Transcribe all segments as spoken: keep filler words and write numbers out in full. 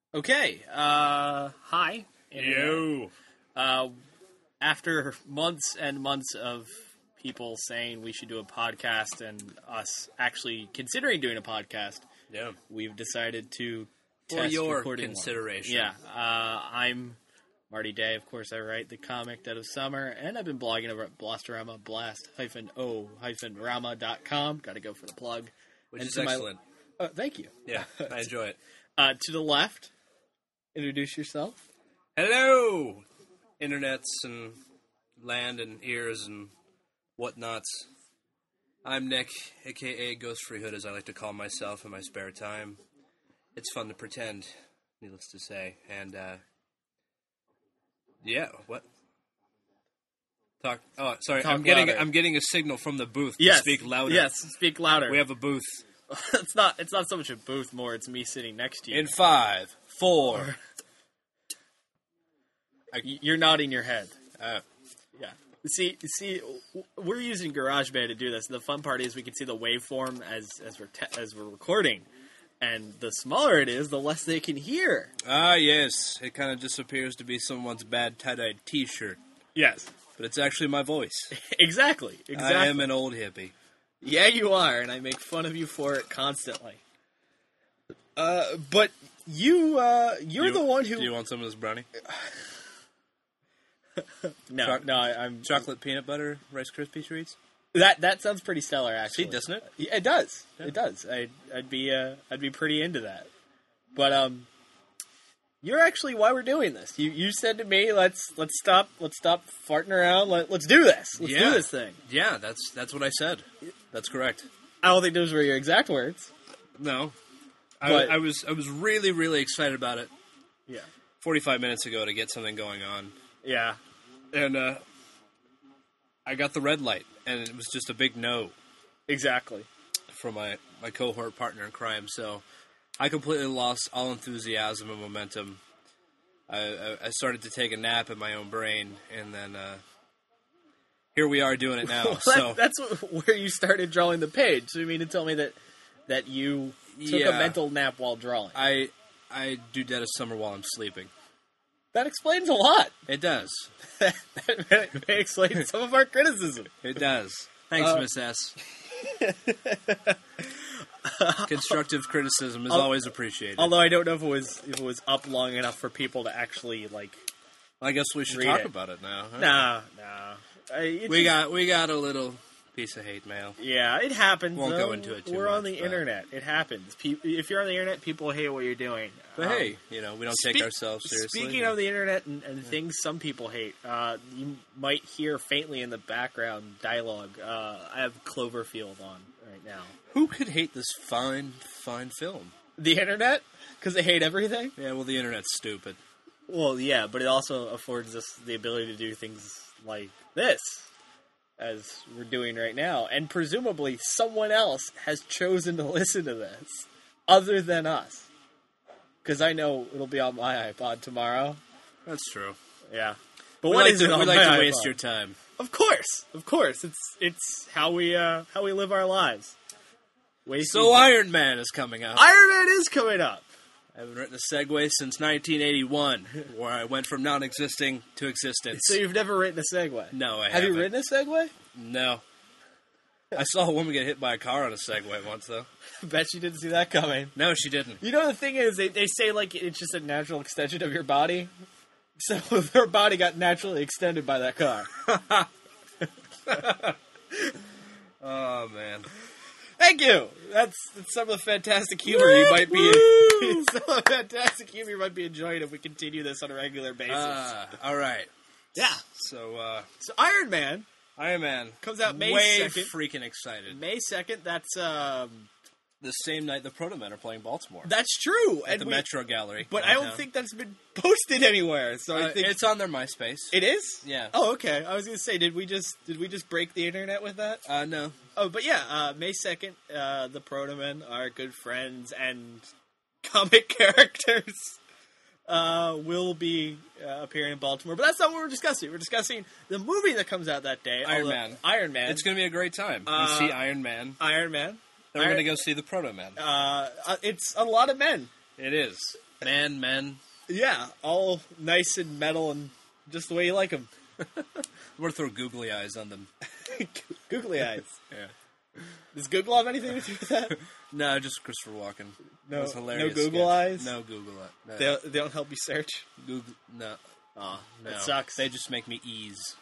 Okay, uh, hi. Yo. Uh, after months and months of people saying we should do a podcast and us actually considering doing a podcast, Yeah. we've decided to For test your recording one. consideration. Yeah, uh, I'm Marty Day. Of course, I write the comic Dead of Summer, and I've been blogging over at Blastorama, blast o rama dot com. Got to go for the plug. Which And is to my- excellent. Uh, thank you. Yeah, I enjoy it. Uh, to the left, introduce yourself. Hello, internets and land and ears and whatnots. I'm Nick, a k a. Ghost Free Hood, as I like to call myself in my spare time. It's fun to pretend, needless to say. And, uh... yeah, what? Talk. Oh, sorry. Talk I'm getting. louder. I'm getting a signal from the booth Yes. to speak louder. Yes, speak louder. We have a booth. it's not. It's not so much a booth. More, it's me sitting next to you. In five, four. Y- You're nodding your head. Uh, Yeah. See, see, w- we're using GarageBand to do this. The fun part is we can see the waveform as as we're te- as we're recording, and the smaller it is, the less they can hear. ah, yes. It kind of just appears to be someone's bad tie-dyed T-shirt, Yes. but it's actually my voice. Exactly. Exactly. I am an old hippie. Yeah, you are, and I make fun of you for it constantly. Uh, but you, uh, you're You- the one who. Do you want some of this brownie? no, choc- no, I, I'm Chocolate peanut butter Rice Krispie treats? that. That sounds pretty stellar, actually. See, doesn't it? Yeah, it does. Yeah. It does. I'd, I'd be, uh, I'd be pretty into that. But um, you're actually why we're doing this. You, you said to me, let's, let's stop, let's stop farting around. Let, let's do this. Let's Yeah. do this thing. Yeah, that's that's what I said. That's correct. I don't think those were your exact words. No, I, But- I was I was really really excited about it Yeah. forty-five minutes ago to get something going on, Yeah. and uh, I got the red light, and it was just a big no Exactly. from my my cohort partner in crime. So I completely lost all enthusiasm and momentum. I, I, I started to take a nap in my own brain, and then uh, here we are doing it now. Well, so that, that's what, where you started drawing the page. So you mean to tell me that that you took a Yeah. mental nap while drawing? I I do Dead of Summer while I'm sleeping. That explains a lot. It does. that may, may explain some of our criticism. It does. Thanks, Uh, Miss S. Constructive criticism is Al- always appreciated. Although I don't know if it was if it was up long enough for people to actually like. I guess we should read talk it. about it now. huh? Nah, nah. I, it's We just- got we got a little piece of hate mail. Yeah, it happens. Won't though. go into it too We're on much, the but- internet. It happens. Pe- if you're on the internet, people hate what you're doing. But Um, hey, you know, we don't take Speak- ourselves seriously. Speaking of the internet and, and things some people hate, uh, you might hear faintly in the background dialogue. Uh, I have Cloverfield on right now. Who could hate this fine, fine film? The internet? Because they hate everything? Yeah, well, the internet's stupid. Well, yeah, but it also affords us the ability to do things like this, as we're doing right now. And presumably someone else has chosen to listen to this, other than us. Because I know it'll be on my iPod tomorrow. That's true. Yeah. But We what like is to, it on we like my to waste iPod? your time. Of course, of course. It's it's how we uh, how we live our lives. Wasting- So Iron Man is coming out. Iron Man is coming up. I haven't written a segue since nineteen eighty-one, where I went from non-existing to existence. So you've never written a segue? No, I Have haven't. you written a segue? No. I saw a woman get hit by a car on a Segway once, though. Bet you didn't see that coming. No, she didn't. You know the thing is, they they say like it's just a natural extension of your body. So her body got naturally extended by that car. Oh, man. Thank you. That's, that's some of the fantastic humor you might be. Woo! Some of the fantastic humor you might be enjoying if we continue this on a regular basis. Uh, all right. yeah. So, uh, So Iron Man Iron Man comes out May way second. freaking excited. May second. That's um. The same night the Proto Men are playing Baltimore That's true. at And the we- Metro Gallery. But I don't downtown. think that's been posted anywhere. So I Uh, think it's on their MySpace. it is. Yeah. Oh, okay. I was gonna say, did we just did we just break the internet with that? Uh, no. Oh, but yeah, uh, May second, uh, the Protomen are good friends and comic characters uh, will be uh, appearing in Baltimore. But that's not what we're discussing. We're discussing the movie that comes out that day. Iron although- Man. Iron Man. It's going to be a great time. Uh, you see Iron Man. Iron Man. Then we're Iron- going to go see the Proto Men. Uh, uh, it's a lot of men. It is. Man, men. Yeah, all nice and metal and just the way you like them. We're gonna throw googly eyes on them. Googly eyes. Yeah. Does Google have anything to do with that? No, just Christopher Walken. No, It hilarious no Google sketch. eyes? No Google eyes. No. They, they don't help you search? Google. No. Aw, No. that sucks. They just make me ease.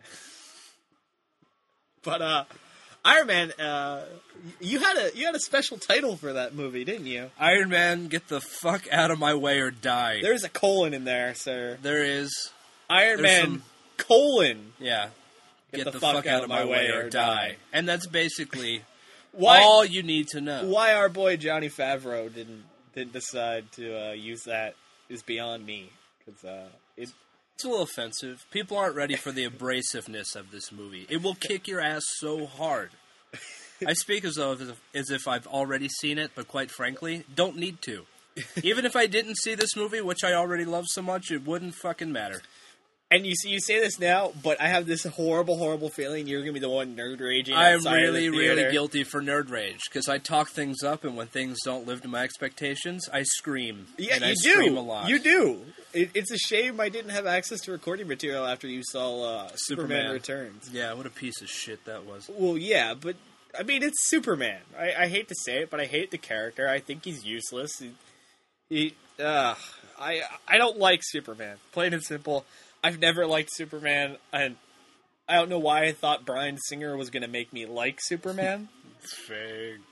But, uh, Iron Man, uh, you had a you had a special title for that movie, didn't you? Iron Man, get the fuck out of my way or die. There's a colon in there, sir. There is. Iron There's Man, some- colon. Yeah. Get, the, fuck, out of my way or die. And that's basically Why? all you need to know. Why our boy Johnny Favreau didn't didn't decide to uh, use that is beyond me. Because uh, it It's a little offensive. People aren't ready for the abrasiveness of this movie. It will kick your ass so hard. I speak as though as if, as if I've already seen it, but quite frankly, don't need to. Even if I didn't see this movie, which I already love so much, it wouldn't fucking matter. And you see, you say this now, but I have this horrible, horrible feeling you're gonna be the one nerd raging. I am outside of really, the really theater. guilty for nerd rage because I talk things up, and when things don't live to my expectations, I scream. Yeah, and you I do. Scream a lot. You do. It, it's a shame I didn't have access to recording material after you saw uh, Superman. Superman. Returns. Yeah, what a piece of shit that was. Well, yeah, but I mean, it's Superman. I, I hate to say it, but I hate the character. I think he's useless. He, he uh, I, I don't like Superman. Plain and simple. I've never liked Superman, and I don't know why I thought Bryan Singer was going to make me like Superman. Fake.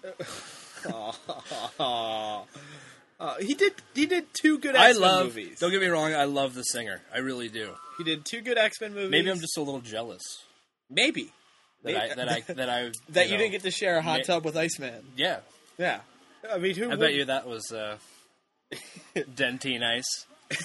uh, he did. He did two good I X-Men love. movies. Don't get me wrong. I love the singer. I really do. He did two good X-Men movies. Maybe I'm just a little jealous maybe that Maybe- I that I that I that you you know, didn't get to share a hot ma- tub with Iceman. Yeah, Yeah, I mean, who? I would- bet you that was uh, Dentine Ice.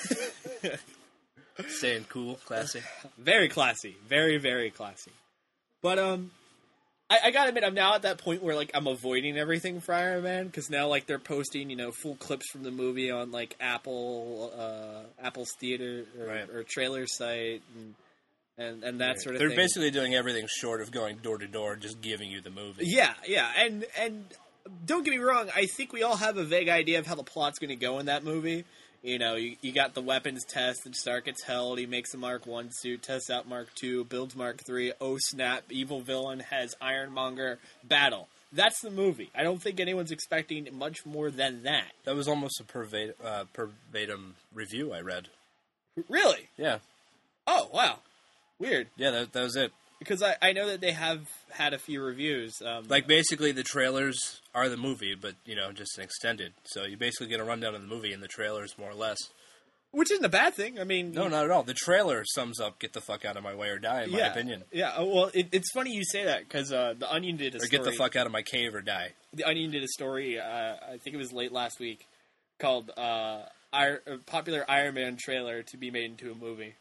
Staying cool, classy. Very classy, very very classy. But um, I, I gotta admit, I'm now at that point where like I'm avoiding everything for Iron Man because now like they're posting you know full clips from the movie on like Apple, uh, Apple's theater or, Right. or trailer site and and, and that sort of They're thing. basically doing everything short of going door to door, just giving you the movie. Yeah, yeah, and and don't get me wrong. I think we all have a vague idea of how the plot's going to go in that movie. You know, you, you got the weapons test, and Stark gets held. He makes a Mark One suit, tests out Mark Two, builds Mark Three. Oh snap! Evil villain has Ironmonger battle. That's the movie. I don't think anyone's expecting much more than that. That was almost a pervade, uh, verbatim review I read. Really? Yeah, Oh wow, weird. yeah, that, that was it. Because I, I know that they have had a few reviews. Um, Like, basically, the trailers are the movie, but, you know, just an extended. So you basically get a rundown of the movie in the trailers, more or less. which isn't a bad thing. I mean, No, not at all. The trailer sums up "Get the fuck out of my way or die," in my yeah, opinion. Yeah, uh, well, it, it's funny you say that because uh, the Onion did a Or story. "Get the fuck out of my cave or die." The Onion did a story. Uh, I think it was late last week, called uh, Ir- a "Popular Iron Man Trailer to be Made into a Movie,"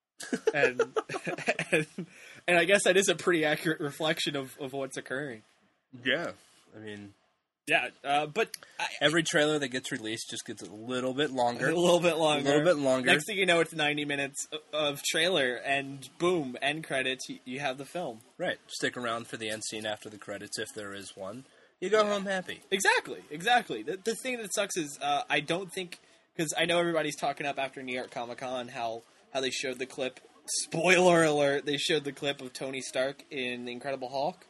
and, and and I guess that is a pretty accurate reflection of, of what's occurring. Yeah, I mean, Yeah, uh, but I, every trailer that gets released just gets a little bit longer. a little bit longer. A little bit longer. Next thing you know, it's ninety minutes of- of trailer, and boom, end credits. You, you have the film. Right. Stick around for the end scene after the credits, if there is one. You go home happy. Exactly, exactly. The, the thing that sucks is uh, I don't think because I know everybody's talking up after New York Comic Con how how they showed the clip. Spoiler alert! They showed the clip of Tony Stark in The Incredible Hulk.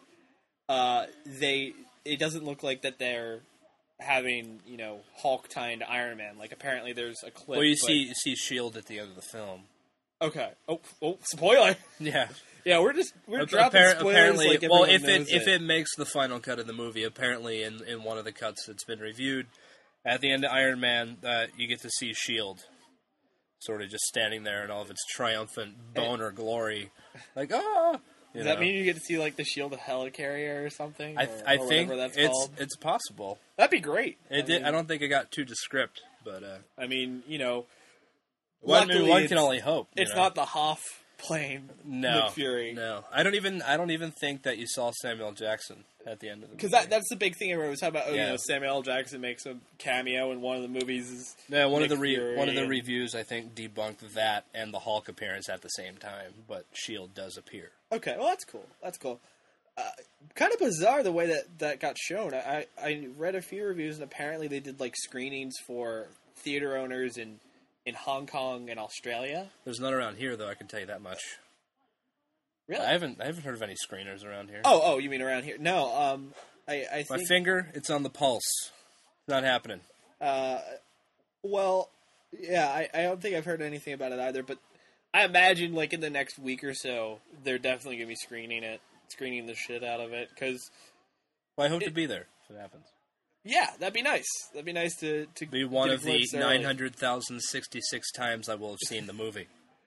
Uh, they it doesn't look like that they're having you know Hulk tying to Iron Man. Like apparently there's a clip. Well, you but- see, you see Shield at the end of the film. Okay. Oh, oh, spoiler. Yeah. Yeah, we're just we're Ap- dropping appar- spoilers. apparently, like well, everyone if it knows if it makes the final cut of the movie, apparently in, in one of the cuts that's been reviewed, at the end of Iron Man, uh, you get to see Shield, sort of just standing there in all of its triumphant boner glory, like ah. You Does know. that mean you get to see like the Shield of Helicarrier or something? I or, I or think whatever that's it's called? it's possible. That'd be great. It I did. mean, I don't think it got too descript, but uh, I mean, you know, one, luckily one it's, can only hope. you it's know? not the Hoff plane. no Nick Fury. No, I don't even. I don't even think that you saw Samuel Jackson at the end of the Because movie. that, that's the big thing everyone was talking about. Oh, Yeah. you know, Samuel L. Jackson makes a cameo in one of the movies. Is Yeah, one Nick of the re- Fury one of the and- reviews I think debunked that and the Hulk appearance at the same time, but Shield does appear. Okay, well that's cool. That's cool. Uh, kind of bizarre the way that that got shown. I, I I read a few reviews and apparently they did like screenings for theater owners in, in Hong Kong and Australia. There's none around here, though. I can tell you that much. Really? I haven't I haven't heard of any screeners around here. Oh, oh, you mean around here? No, um, I, I think... My finger, it's on the pulse. It's not happening. Uh, well, yeah, I, I don't think I've heard anything about it either, but I imagine, like, in the next week or so, they're definitely going to be screening it, screening the shit out of it, because... Well, I hope it, to be there if it happens. Yeah, that'd be nice. That'd be nice to... to be one of the nine hundred thousand sixty-six times I will have seen the movie.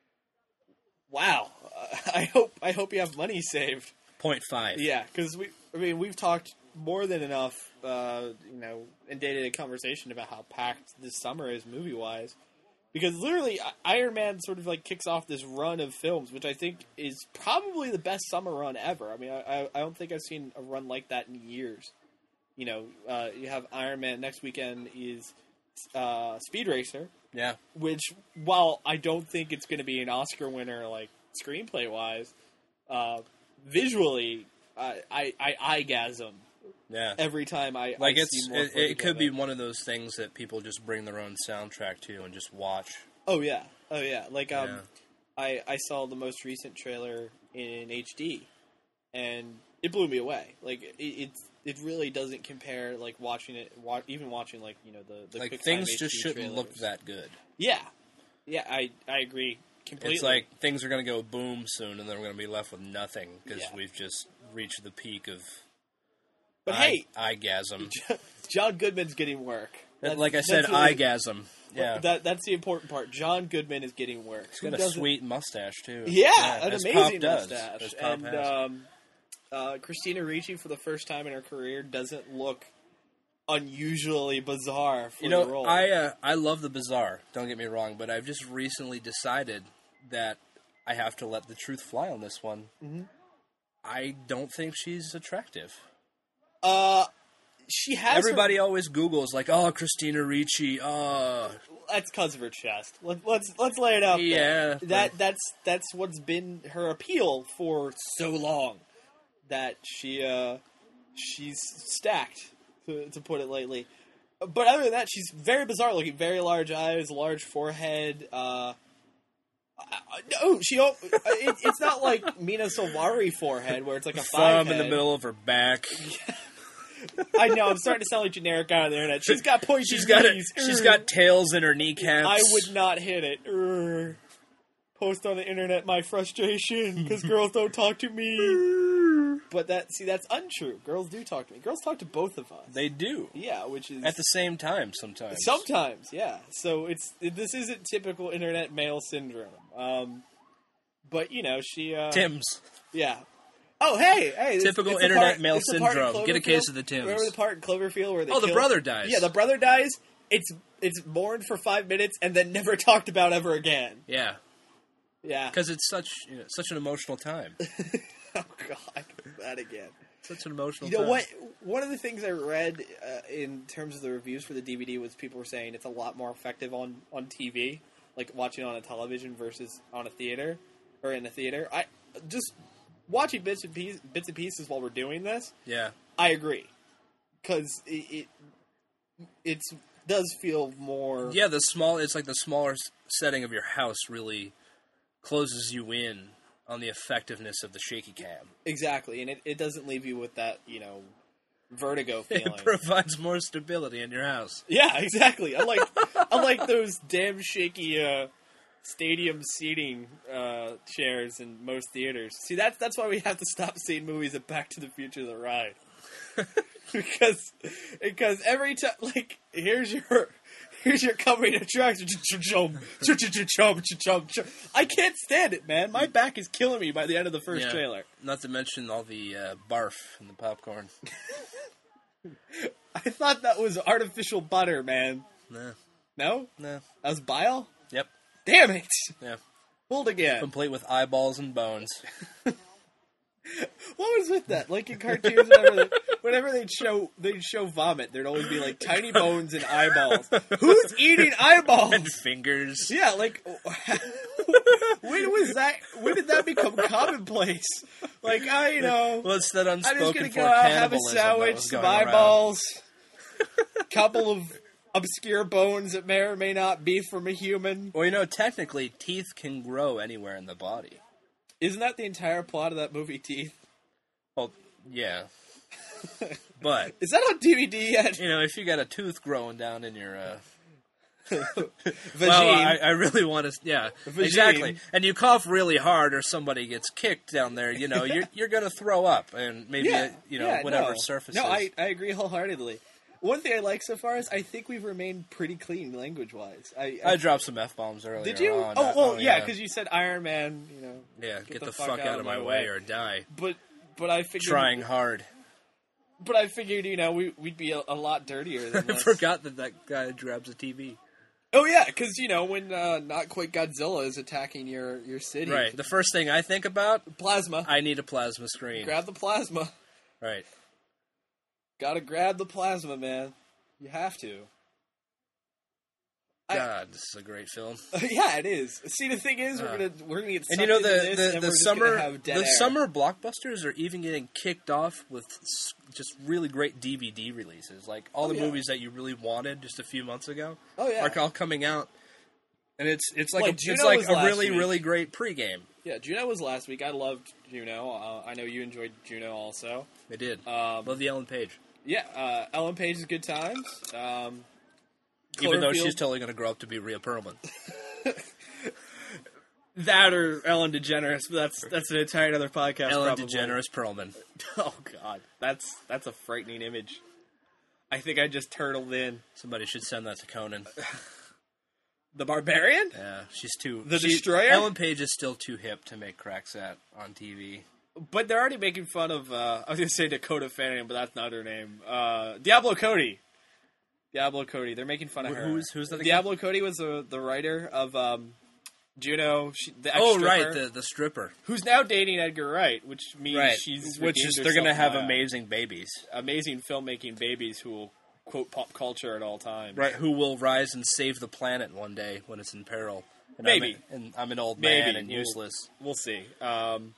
Wow. Uh, I hope I hope you have money saved. Point five. Yeah, because we, I mean, we've talked more than enough, uh, you know, in day-to-day conversation about how packed this summer is movie-wise. Because literally, Iron Man sort of like kicks off this run of films, which I think is probably the best summer run ever. I mean, I, I don't think I've seen a run like that in years. You know, uh, you have Iron Man, next weekend is uh, Speed Racer. Yeah. Which, while I don't think it's going to be an Oscar winner, like, screenplay-wise, uh, visually, I, I, I eye-gasm. Yeah. Every time I, like I it's, see more it, footage it could of be it. one of those things that people just bring their own soundtrack to and just watch. Oh, yeah. Oh, yeah. Like, um, Yeah. I, I saw the most recent trailer in H D, and it blew me away. Like, it, it's... It really doesn't compare, like, watching it, wa- even watching, like, you know, the, the like, quick things time just H D shouldn't trailers. look that good. Yeah. Yeah, I, I agree completely. It's like things are going to go boom soon, and then we're going to be left with nothing, because Yeah. we've just reached the peak of But eye, hey, eyegasm. John Goodman's getting work. That's- Like I said, that's really- eyegasm. Yeah. That, that's the important part. John Goodman is getting work. He's Who got a doesn't- sweet mustache, too. Yeah, an as amazing Pop does. mustache. As Pop And has. um, uh, Christina Ricci, for the first time in her career, doesn't look unusually bizarre for You the know, role. I uh, I love the bizarre. Don't get me wrong, but I've just recently decided that I have to let the truth fly on this one. Mm-hmm. I don't think she's attractive. uh, she has Everybody her, always Googles like, "Oh, Christina Ricci." Oh, that's because of her chest. Let, let's let's lay it out. there. Yeah, that but- that's that's what's been her appeal for so long. That she uh, she's stacked, to, to put it lightly. But other than that, she's very bizarre looking. Very large eyes, large forehead. Uh, no, she. It, it's not like Mina Sawari forehead where it's like a five thumb in the head. middle of her back. I know. I'm starting to sound like generic guy on the internet. She's got pointy She's got a, knees. she's Urgh. got tails in her kneecaps. I would not hit it. Urgh. Post on the internet my frustration because girls don't talk to me. But that see, that's untrue. Girls do talk to me. Girls talk to both of us. They do Yeah, which is at the same time sometimes. sometimes, yeah. So it's this isn't typical internet male syndrome. Um, but you know, she uh, Tim's. yeah. Oh, hey, hey! it's- Typical it's the internet part- male it's the part in syndrome. Get a Cloverfield- case of the Tims. Remember the part in Cloverfield where they Oh, the kill- brother dies. Yeah, the brother dies. It's it's mourned for five minutes and then never talked about ever again. Yeah, Yeah. because it's such you know, such an emotional time. Oh God, that again. Such an emotional. You know time. what? One of the things I read uh, in terms of the reviews for the D V D was people were saying it's a lot more effective on, on T V, like watching on a television versus on a theater or in a theater. I just watching bits and pieces, bits and pieces while we're doing this. Yeah, I agree because it, it it's does feel more. yeah. The small. It's like the smaller s- setting of your house really closes you in on the effectiveness of the shaky cam. Exactly, and it, it doesn't leave you with that you know vertigo feeling. It provides more stability in your house. Yeah, exactly. I like I like those damn shaky uh, stadium seating uh, chairs in most theaters. See, that's that's why we have to stop seeing movies at Back to the Future: The Ride, because because every time, like, here's your here's your coming attraction. I can't stand it, man. My back is killing me by the end of the first Yeah. trailer. Not to mention all the uh, barf and the popcorn. I thought that was artificial butter, man. Nah, No, nah. that was bile. Yep. Damn it! Yeah. Hold again. Complete with eyeballs and bones. What was with that? Like in cartoons, whenever, they, whenever they'd show they'd show vomit, there'd always be like tiny bones and eyeballs. Who's eating And eyeballs? fingers. Yeah, like when was that? When did that become commonplace? Like I, you know, Well, it's that I'm just unspoken gonna for go out, have a cannibalism that sandwich, was some going around. eyeballs, couple of obscure bones that may or may not be from a human. Well, you know, technically, teeth can grow anywhere in the body. Isn't that the entire plot of that movie, Teeth? Well, yeah. But is that on D V D yet? You know, if you got a tooth growing down in your, uh... Vagine. Well, I, I really want to... Yeah, Vagine. Exactly. And you cough really hard or somebody gets kicked down there, you know, you're you're going to throw up and maybe, yeah, you know, yeah, whatever no. surfaces. No, I, I agree wholeheartedly. One thing I like so far is I think we've remained pretty clean language-wise. I, I, I dropped some F-bombs earlier Did you? on. Oh, well, oh yeah, because you said Iron Man, you know. Yeah, get, get the, the fuck, fuck out, out of my way, way or die. But but I figured... Trying hard. But I figured, you know, we, we'd be a, a lot dirtier than I this. forgot that that guy grabs a T V. Oh, yeah, because, you know, when uh, Not Quite Godzilla is attacking your, your city... Right, the first thing I think about... Plasma. I need a plasma screen. Grab the plasma. Right. Gotta grab the plasma, man. You have to. God, I, this is a great film. Yeah, it is. See, the thing is, we're uh, gonna we're gonna get and you know the this, the, and the we're summer have dead the air. summer blockbusters are even getting kicked off with just really great D V D releases. Like all oh, the yeah. movies that you really wanted just a few months ago. Oh yeah, are all coming out, and it's it's like, like a, Juno it's like was a last really week. really great pregame. Yeah, Juno was last week. I loved Juno. Uh, I know you enjoyed Juno also. I did. Um, Love the Ellen Page. Yeah, uh, Ellen Page is good times. Um, Even though she's totally going to grow up to be Rhea Perlman. That or Ellen DeGeneres, but that's that's an entire other podcast. Ellen probably. DeGeneres Perlman. Oh God, that's that's a frightening image. I think I just turtled in. Somebody should send that to Conan. The Barbarian? Yeah, she's too... The she, Destroyer? Ellen Page is still too hip to make cracks at on T V. But they're already making fun of, uh, I was going to say Dakota Fanning, but that's not her name. Uh, Diablo Cody. Diablo Cody. They're making fun of her. Who's, who's that again? Diablo Cody was the, the writer of um, Juno, she, the Oh, ex-stripper, right, the, the stripper. who's now dating Edgar Wright, which means right. she's Which is, redeemed they're going to herself have by, amazing babies. Amazing filmmaking babies who will quote pop culture at all times. Right, who will rise and save the planet one day when it's in peril. And Maybe. I'm, a, and I'm an old Maybe. man and We'll- useless. We'll see. Um,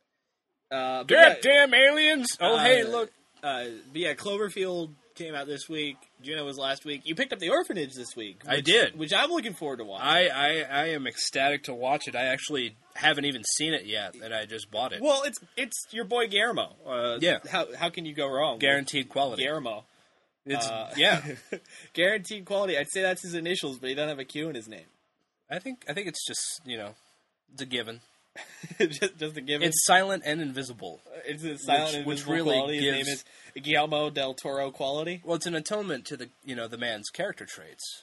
uh, but God yeah, damn aliens! Oh, uh, hey, look. Uh, but yeah, Cloverfield came out this week. Juno was last week. You picked up The Orphanage this week. I which- did. Which I'm looking forward to watching. I, I, I am ecstatic to watch it. I actually haven't even seen it yet, and I just bought it. Well, it's it's your boy Guillermo. Uh, Yeah. How how can you go wrong? Guaranteed quality. Guillermo. It's, Uh, yeah. Guaranteed quality. I'd say that's his initials, but he doesn't have a Q in his name. I think I think it's just, you know, it's a given. just, just a given. It's silent and invisible. It's a silent which- and which invisible really quality. His gives- name is Guillermo del Toro quality. Well, it's an atonement to the, you know, the man's character traits.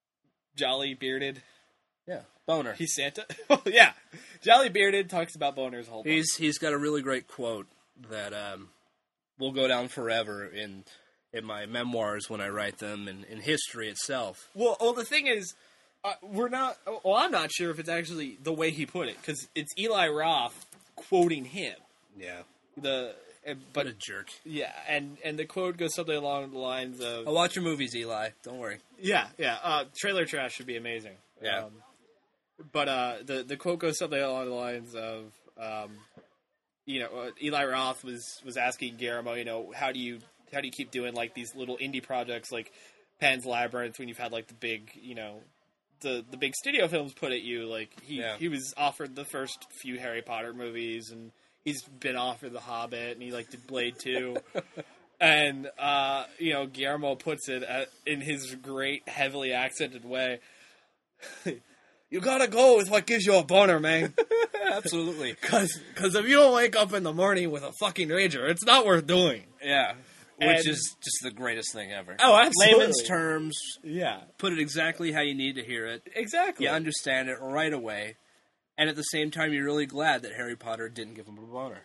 Jolly bearded. Yeah. Boner. He's Santa. Oh yeah, Jolly bearded talks about boners a whole. bunch. He's he's got a really great quote that um, will go down forever in in my memoirs when I write them and in history itself. Well, well, the thing is, uh, we're not. Well, I'm not sure if it's actually the way he put it because it's Eli Roth quoting him. Yeah. The uh, What but a jerk. yeah, and and the quote goes something along the lines of, I'll watch your movies, Eli. Don't worry. yeah, yeah. Uh, trailer trash should be amazing. Yeah. Um, but uh, the the quote goes something along the lines of, um, you know, uh, Eli Roth was was asking Guillermo, you know, how do you how do you keep doing like these little indie projects like Pan's Labyrinth when you've had like the big, you know, the the big studio films put at you? Like he Yeah. he was offered the first few Harry Potter movies, and he's been offered The Hobbit, and he like did Blade two. And, uh, you know, Guillermo puts it at, in his great, heavily accented way. You gotta go with what gives you a boner, man. Absolutely. Because if you don't wake up in the morning with a fucking rager, it's not worth doing. Yeah. Which And- is just the greatest thing ever. Oh, absolutely. Layman's terms, Yeah, put it exactly how you need to hear it. exactly. You understand it right away. And at the same time, you're really glad that Harry Potter didn't give him a boner.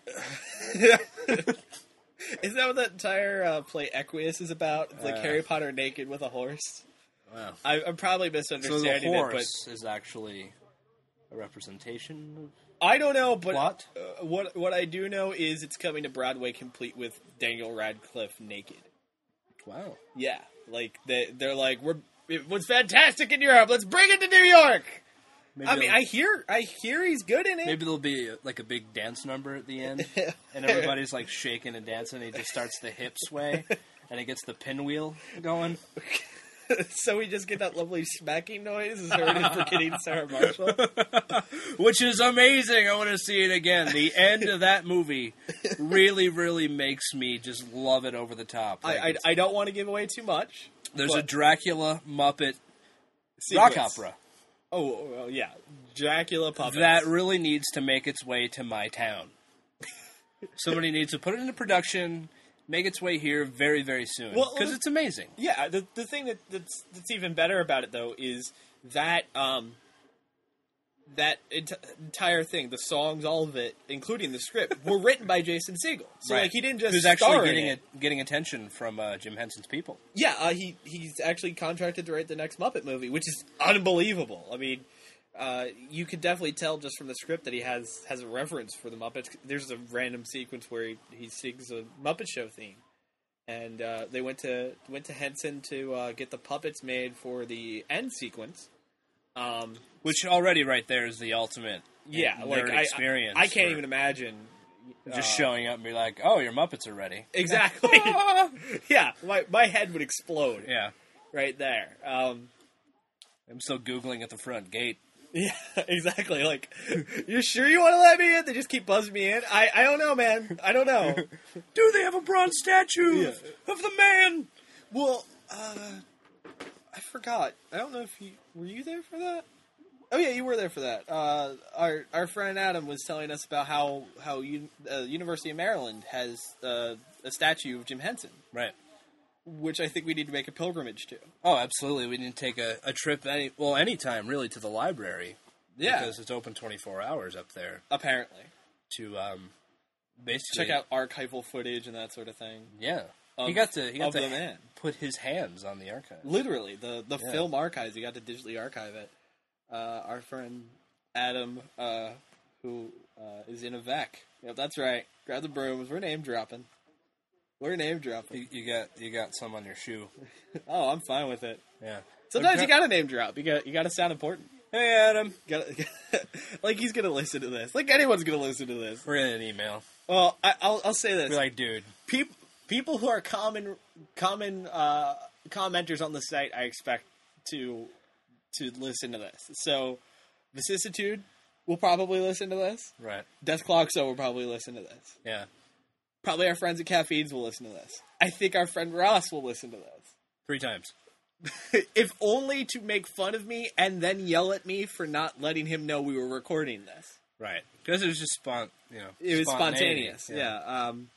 Is that what that entire uh, play Equius is about? It's like Uh. Harry Potter naked with a horse? Wow. I, I'm probably So the misunderstanding it, but horse is actually a representation I don't know, of but plot? uh, what what I do know is it's coming to Broadway complete with Daniel Radcliffe naked. Wow. Yeah, like they they're like we're it was fantastic in Europe. Let's bring it to New York. Maybe I mean, they'll- I hear I hear he's good in it. Maybe there'll be like a big dance number at the end, and everybody's like shaking and dancing. And he just starts the hip sway, and he gets the pinwheel going. So we just get that lovely smacking noise as heard in Forgetting Sarah Marshall. Which is amazing. I want to see it again. The end of that movie really, really makes me just love it over the top. Like, I, I I don't want to give away too much. there's but- a Dracula Muppet Sequence. rock opera Oh, well, yeah. Dracula puppets. that really needs to make its way to my town. Somebody needs to put it into production, make its way here very, very soon. Well, Because it's amazing. Yeah, the the thing that, that's that's even better about it though is that um that ent- entire thing, the songs, all of it, including the script, were written by Jason Segel. So Right. like he didn't just Who's star actually in getting it. it, getting attention from uh, Jim Henson's people. Yeah, uh, he he's actually contracted to write the next Muppet movie, which is unbelievable. I mean, uh, you could definitely tell just from the script that he has has a reference for the Muppets. There's a random sequence where he, he sings a Muppet Show theme, and uh, they went to went to Henson to uh, get the puppets made for the end sequence. Um, Which already right there is the ultimate yeah, nerd like I, experience. I, I can't for even imagine just uh, showing up and be like, "Oh, your Muppets are ready." exactly. Yeah, my my head would explode Yeah, right there. Um, I'm still googling at the front gate. Yeah, exactly. Like, you sure you want to let me in? They just keep buzzing me in. I, I don't know, man. I don't know. Do they have a bronze statue Yeah. of the man? Well, uh, I forgot. I don't know if you were you there for that. Oh yeah, you were there for that. Uh, our our friend Adam was telling us about how how un, uh, University of Maryland has uh, a statue of Jim Henson, Right. which I think we need to make a pilgrimage to. Oh, absolutely. We need to take a, a trip any well anytime really to the library. Yeah. because it's open twenty-four hours up there Apparently, to um, basically check out archival footage and that sort of thing. Yeah, Of, he got to he got of to the man. put his hands on the archive. Literally, the the Yeah. film archives. You got to digitally archive it. Uh, our friend Adam, uh, who uh, is in a V E C. Yep, that's right. Grab the brooms. We're name dropping. We're name dropping. You, you got you got some on your shoe. Oh, I'm fine with it. Yeah. Sometimes But you got to name drop. You got you got to sound important. Hey, Adam. You got like he's gonna listen to this. Like anyone's gonna listen to this. We're in an email. Well, I, I'll I'll say this. We're like, dude. People people who are common common uh, commenters on the site, I expect to to listen to this. So, Vicissitude will probably listen to this. Right. Death Cloxo will probably listen to this. Yeah. Probably our friends at Caffeines will listen to this. I think our friend Ross will listen to Three times. this. If only to make fun of me and then yell at me for not letting him know we were recording this. Right. Because it was just spont. You know. It was spontaneity. spontaneous. Yeah. Um,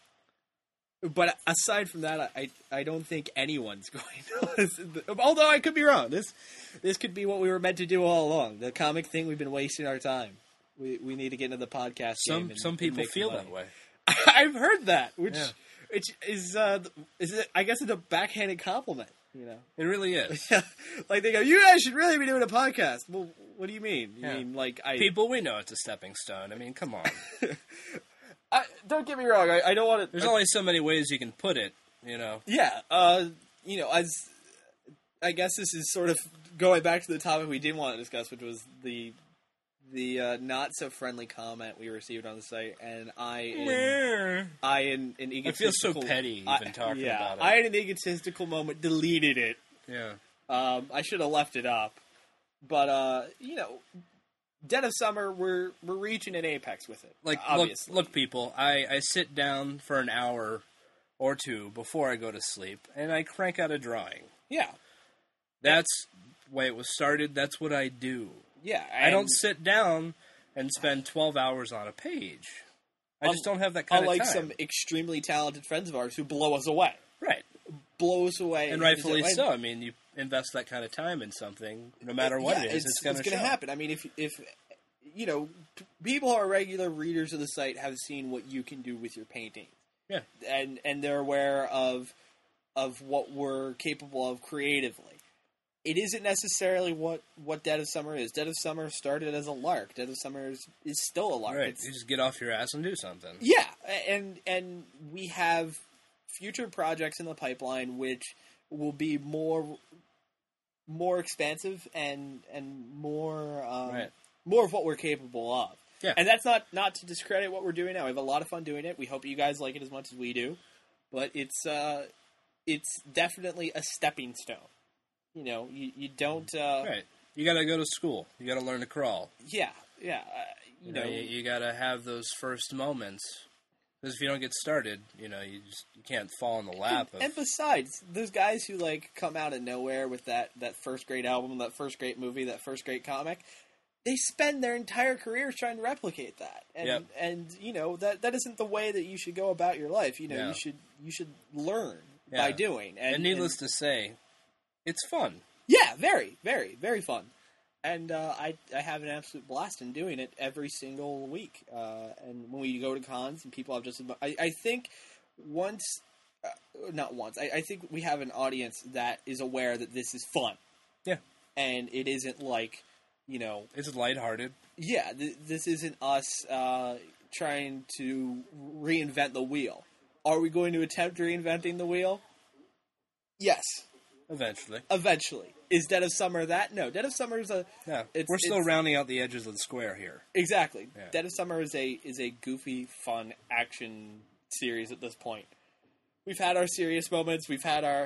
but aside from that, I I don't think anyone's going to listen. To, although I could be wrong. This this could be what we were meant to do all along. The comic thing, we've been wasting our time. We we need to get into the podcast game. Some and- some and people make feel money. that way. I've heard that, which Yeah. which is uh, is it, I guess it's a backhanded compliment. You know, It really is. like they go, "You guys should really be doing a podcast." Well, what do you mean? You Yeah. mean like I People, we know it's a stepping stone. I mean, come on. I, don't get me wrong. I, I don't want to. There's only so many ways you can put it. You know. Yeah, uh, you know, as I guess this is sort of going back to the topic we did want to discuss, which was the the uh, not so friendly comment we received on the site, and I, in, I, in an I feel so egotistical, petty even I- talking yeah, about it. I, in an egotistical moment, deleted it. Yeah. Um, I should have left it up, but uh, you know, Dead of Summer, we're we're reaching an apex with it. Like, obviously, look, look, people. I, I sit down for an hour or two before I go to sleep, and I crank out a drawing. yeah, That's the way it was started. That's what I do. yeah. I don't and sit down and spend twelve hours on a page. I just don't have that kind Unlike of time. some extremely talented friends of ours who blow us away. Right. Blow us away. And rightfully and- so. I mean, you invest that kind of time in something, no matter what yeah, it is, it's, going to gonna happen. I mean, if if you know, p- people who are regular readers of the site have seen what you can do with your painting. Yeah. And and they're aware of of what we're capable of creatively. It isn't necessarily what, what Dead of Summer is. Dead of Summer started as a lark. Dead of Summer is, is still a lark. Right. It's, You just get off your ass and do something. yeah, and and we have future projects in the pipeline which will be more more expansive and and more um, Right. more of what we're capable of. Yeah. And that's not not to discredit what we're doing now. We have a lot of fun doing it. We hope you guys like it as much as we do. But it's uh it's definitely a stepping stone. You know, you, you don't... Uh, Right. You got to go to school. You got to learn to crawl. Yeah, yeah. Uh, you, You know, know, you, you got to have those first moments. Because if you don't get started, you know, you just you can't fall in the lap and, of... and besides, those guys who, like, come out of nowhere with that, that first great album, that first great movie, that first great comic, they spend their entire careers trying to replicate that. And, Yep. and you know, that, that isn't the way that you should go about your life. You know, Yeah. you should you should learn Yeah. by doing. And, And needless and, to say, it's fun. yeah, very, very, very fun. And uh, I I have an absolute blast in doing it every single week. Uh, and when we go to cons and people have just... I, I think once... Uh, not once. I, I think we have an audience that is aware that this is fun. Yeah. And it isn't like, you know... It's lighthearted. Yeah, th- this isn't us uh, trying to reinvent the wheel. Are we going to attempt reinventing the wheel? Yes. Eventually. Eventually. Is Dead of Summer that? No. Dead of Summer is a... Yeah. It's, We're still it's, rounding out the edges of the square here. Exactly. Yeah. Dead of Summer is a is a goofy, fun action series at this point. We've had our serious moments. We've had our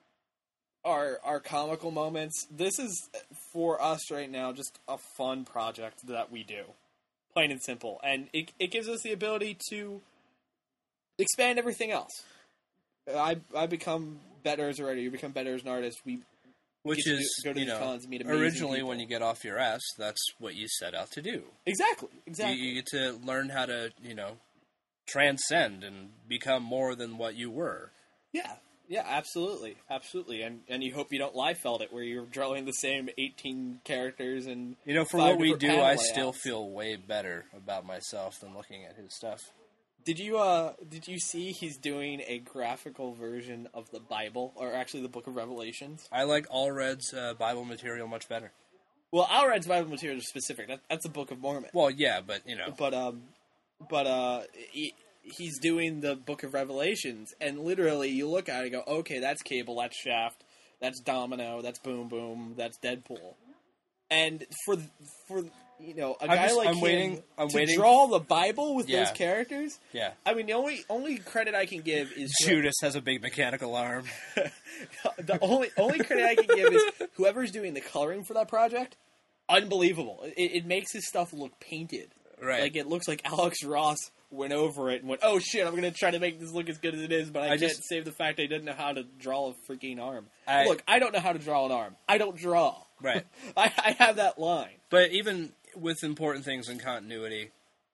our our comical moments. This is, for us right now, just a fun project that we do. Plain and simple. And it it gives us the ability to expand everything else. I I become better as a writer. You become better as an artist. We Which get to is, do- go to you these know, cons and meet amazing originally people. when you get off your ass, that's what you set out to do. Exactly. You, Exactly. you get to learn how to, you know, transcend and become more than what you were. Yeah, yeah, absolutely, absolutely, and and you hope you don't Liefeld it, where you're drawing the same eighteen characters and You know, for five what we different do, panel I layouts. still feel way better about myself than looking at his stuff. Did you uh did you see he's doing a graphical version of the Bible, or actually the Book of Revelations? I like Allred's uh, Bible material much better. Well, Alred's Bible material is specific. That, that's the Book of Mormon. Well, yeah, but, you know. But um, but uh, he, he's doing the Book of Revelations, and literally you look at it and go, okay, that's Cable, that's Shaft, that's Domino, that's Boom Boom, that's Deadpool, and for for you know a I'm guy just- like I'm him waiting- I'm to waiting- draw the Bible with Yeah. those characters. Yeah. I mean, the only only credit I can give is Judas has a big mechanical arm. the only only credit I can give is whoever's doing the coloring for that project. Unbelievable! It, it makes his stuff look painted. Right. Like, it looks like Alex Ross went over it and went, oh shit, I'm going to try to make this look as good as it is, but I, I can't just- save the fact I didn't know how to draw a freaking arm. I- Look, I don't know how to draw an arm. I don't draw. Right. I, I have that line. But even with important things in continuity,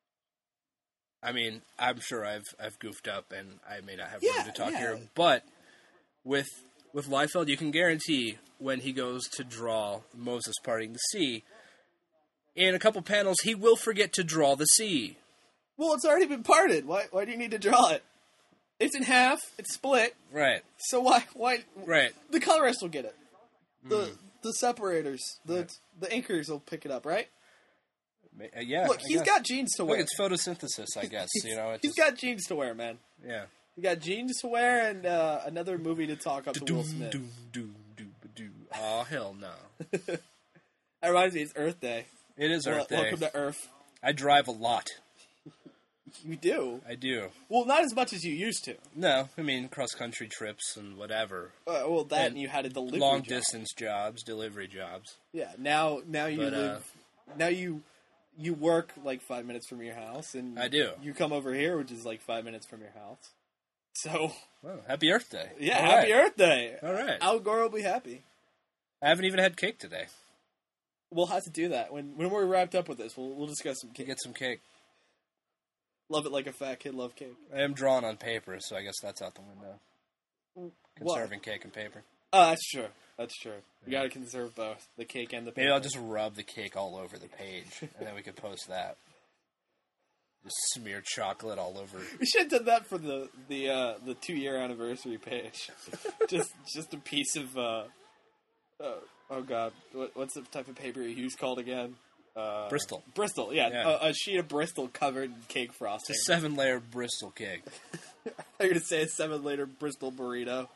I mean, I'm sure I've I've goofed up and I may not have room Yeah, to talk yeah. here, but with with Liefeld, you can guarantee when he goes to draw Moses parting the sea, in a couple panels, he will forget to draw the sea. Well, it's already been parted. Why, why do you need to draw it? It's in half. It's split. Right. So why, why, Right. the colorists will get it. The, Mm. the separators, the, the inkers will pick it up, right? Ma- uh, Yeah. Look, I he's guess. got jeans to Look, wear. it's photosynthesis, I guess. You know, it's He's got jeans to wear, man. yeah. You got jeans to wear and uh, another movie to talk up to Will Smith. Doom, doom, doom, doom. Oh hell no! That reminds me, it's Earth Day. It is Wel- Earth Day. Welcome to Earth. I drive a lot. You do? I do. Well, not as much as you used to. No, I mean cross country trips and whatever. Uh, well, that and, And you had a delivery Long job. distance jobs, delivery jobs. Yeah. Now, now you But, uh, live. Now you you work like five minutes from your house, and I do. You come over here, which is like five minutes from your house. So Well, happy Earth Day. yeah, All happy right. Earth Day. All right. Al Gore will be happy. I haven't even had cake today. We'll have to do that when when we're wrapped up with this. We'll we'll discuss some To cake. get some cake. Love it like a fat kid. Love cake. I am drawn on paper, so I guess that's out the window. What? Conserving cake and paper. Oh, that's true. That's true. You got to conserve both the cake and the paper. Maybe I'll just rub the cake all over the page, and then we could post that. Just smear chocolate all over. We should have done that for the the uh, the two year anniversary page. just just a piece of uh, uh, oh god, what, what's the type of paper you use called again? Uh, Bristol. Bristol, yeah, Yeah. A, a sheet of Bristol covered in cake frosting. It's a seven layer Bristol cake. I'm gonna say a seven layer Bristol burrito,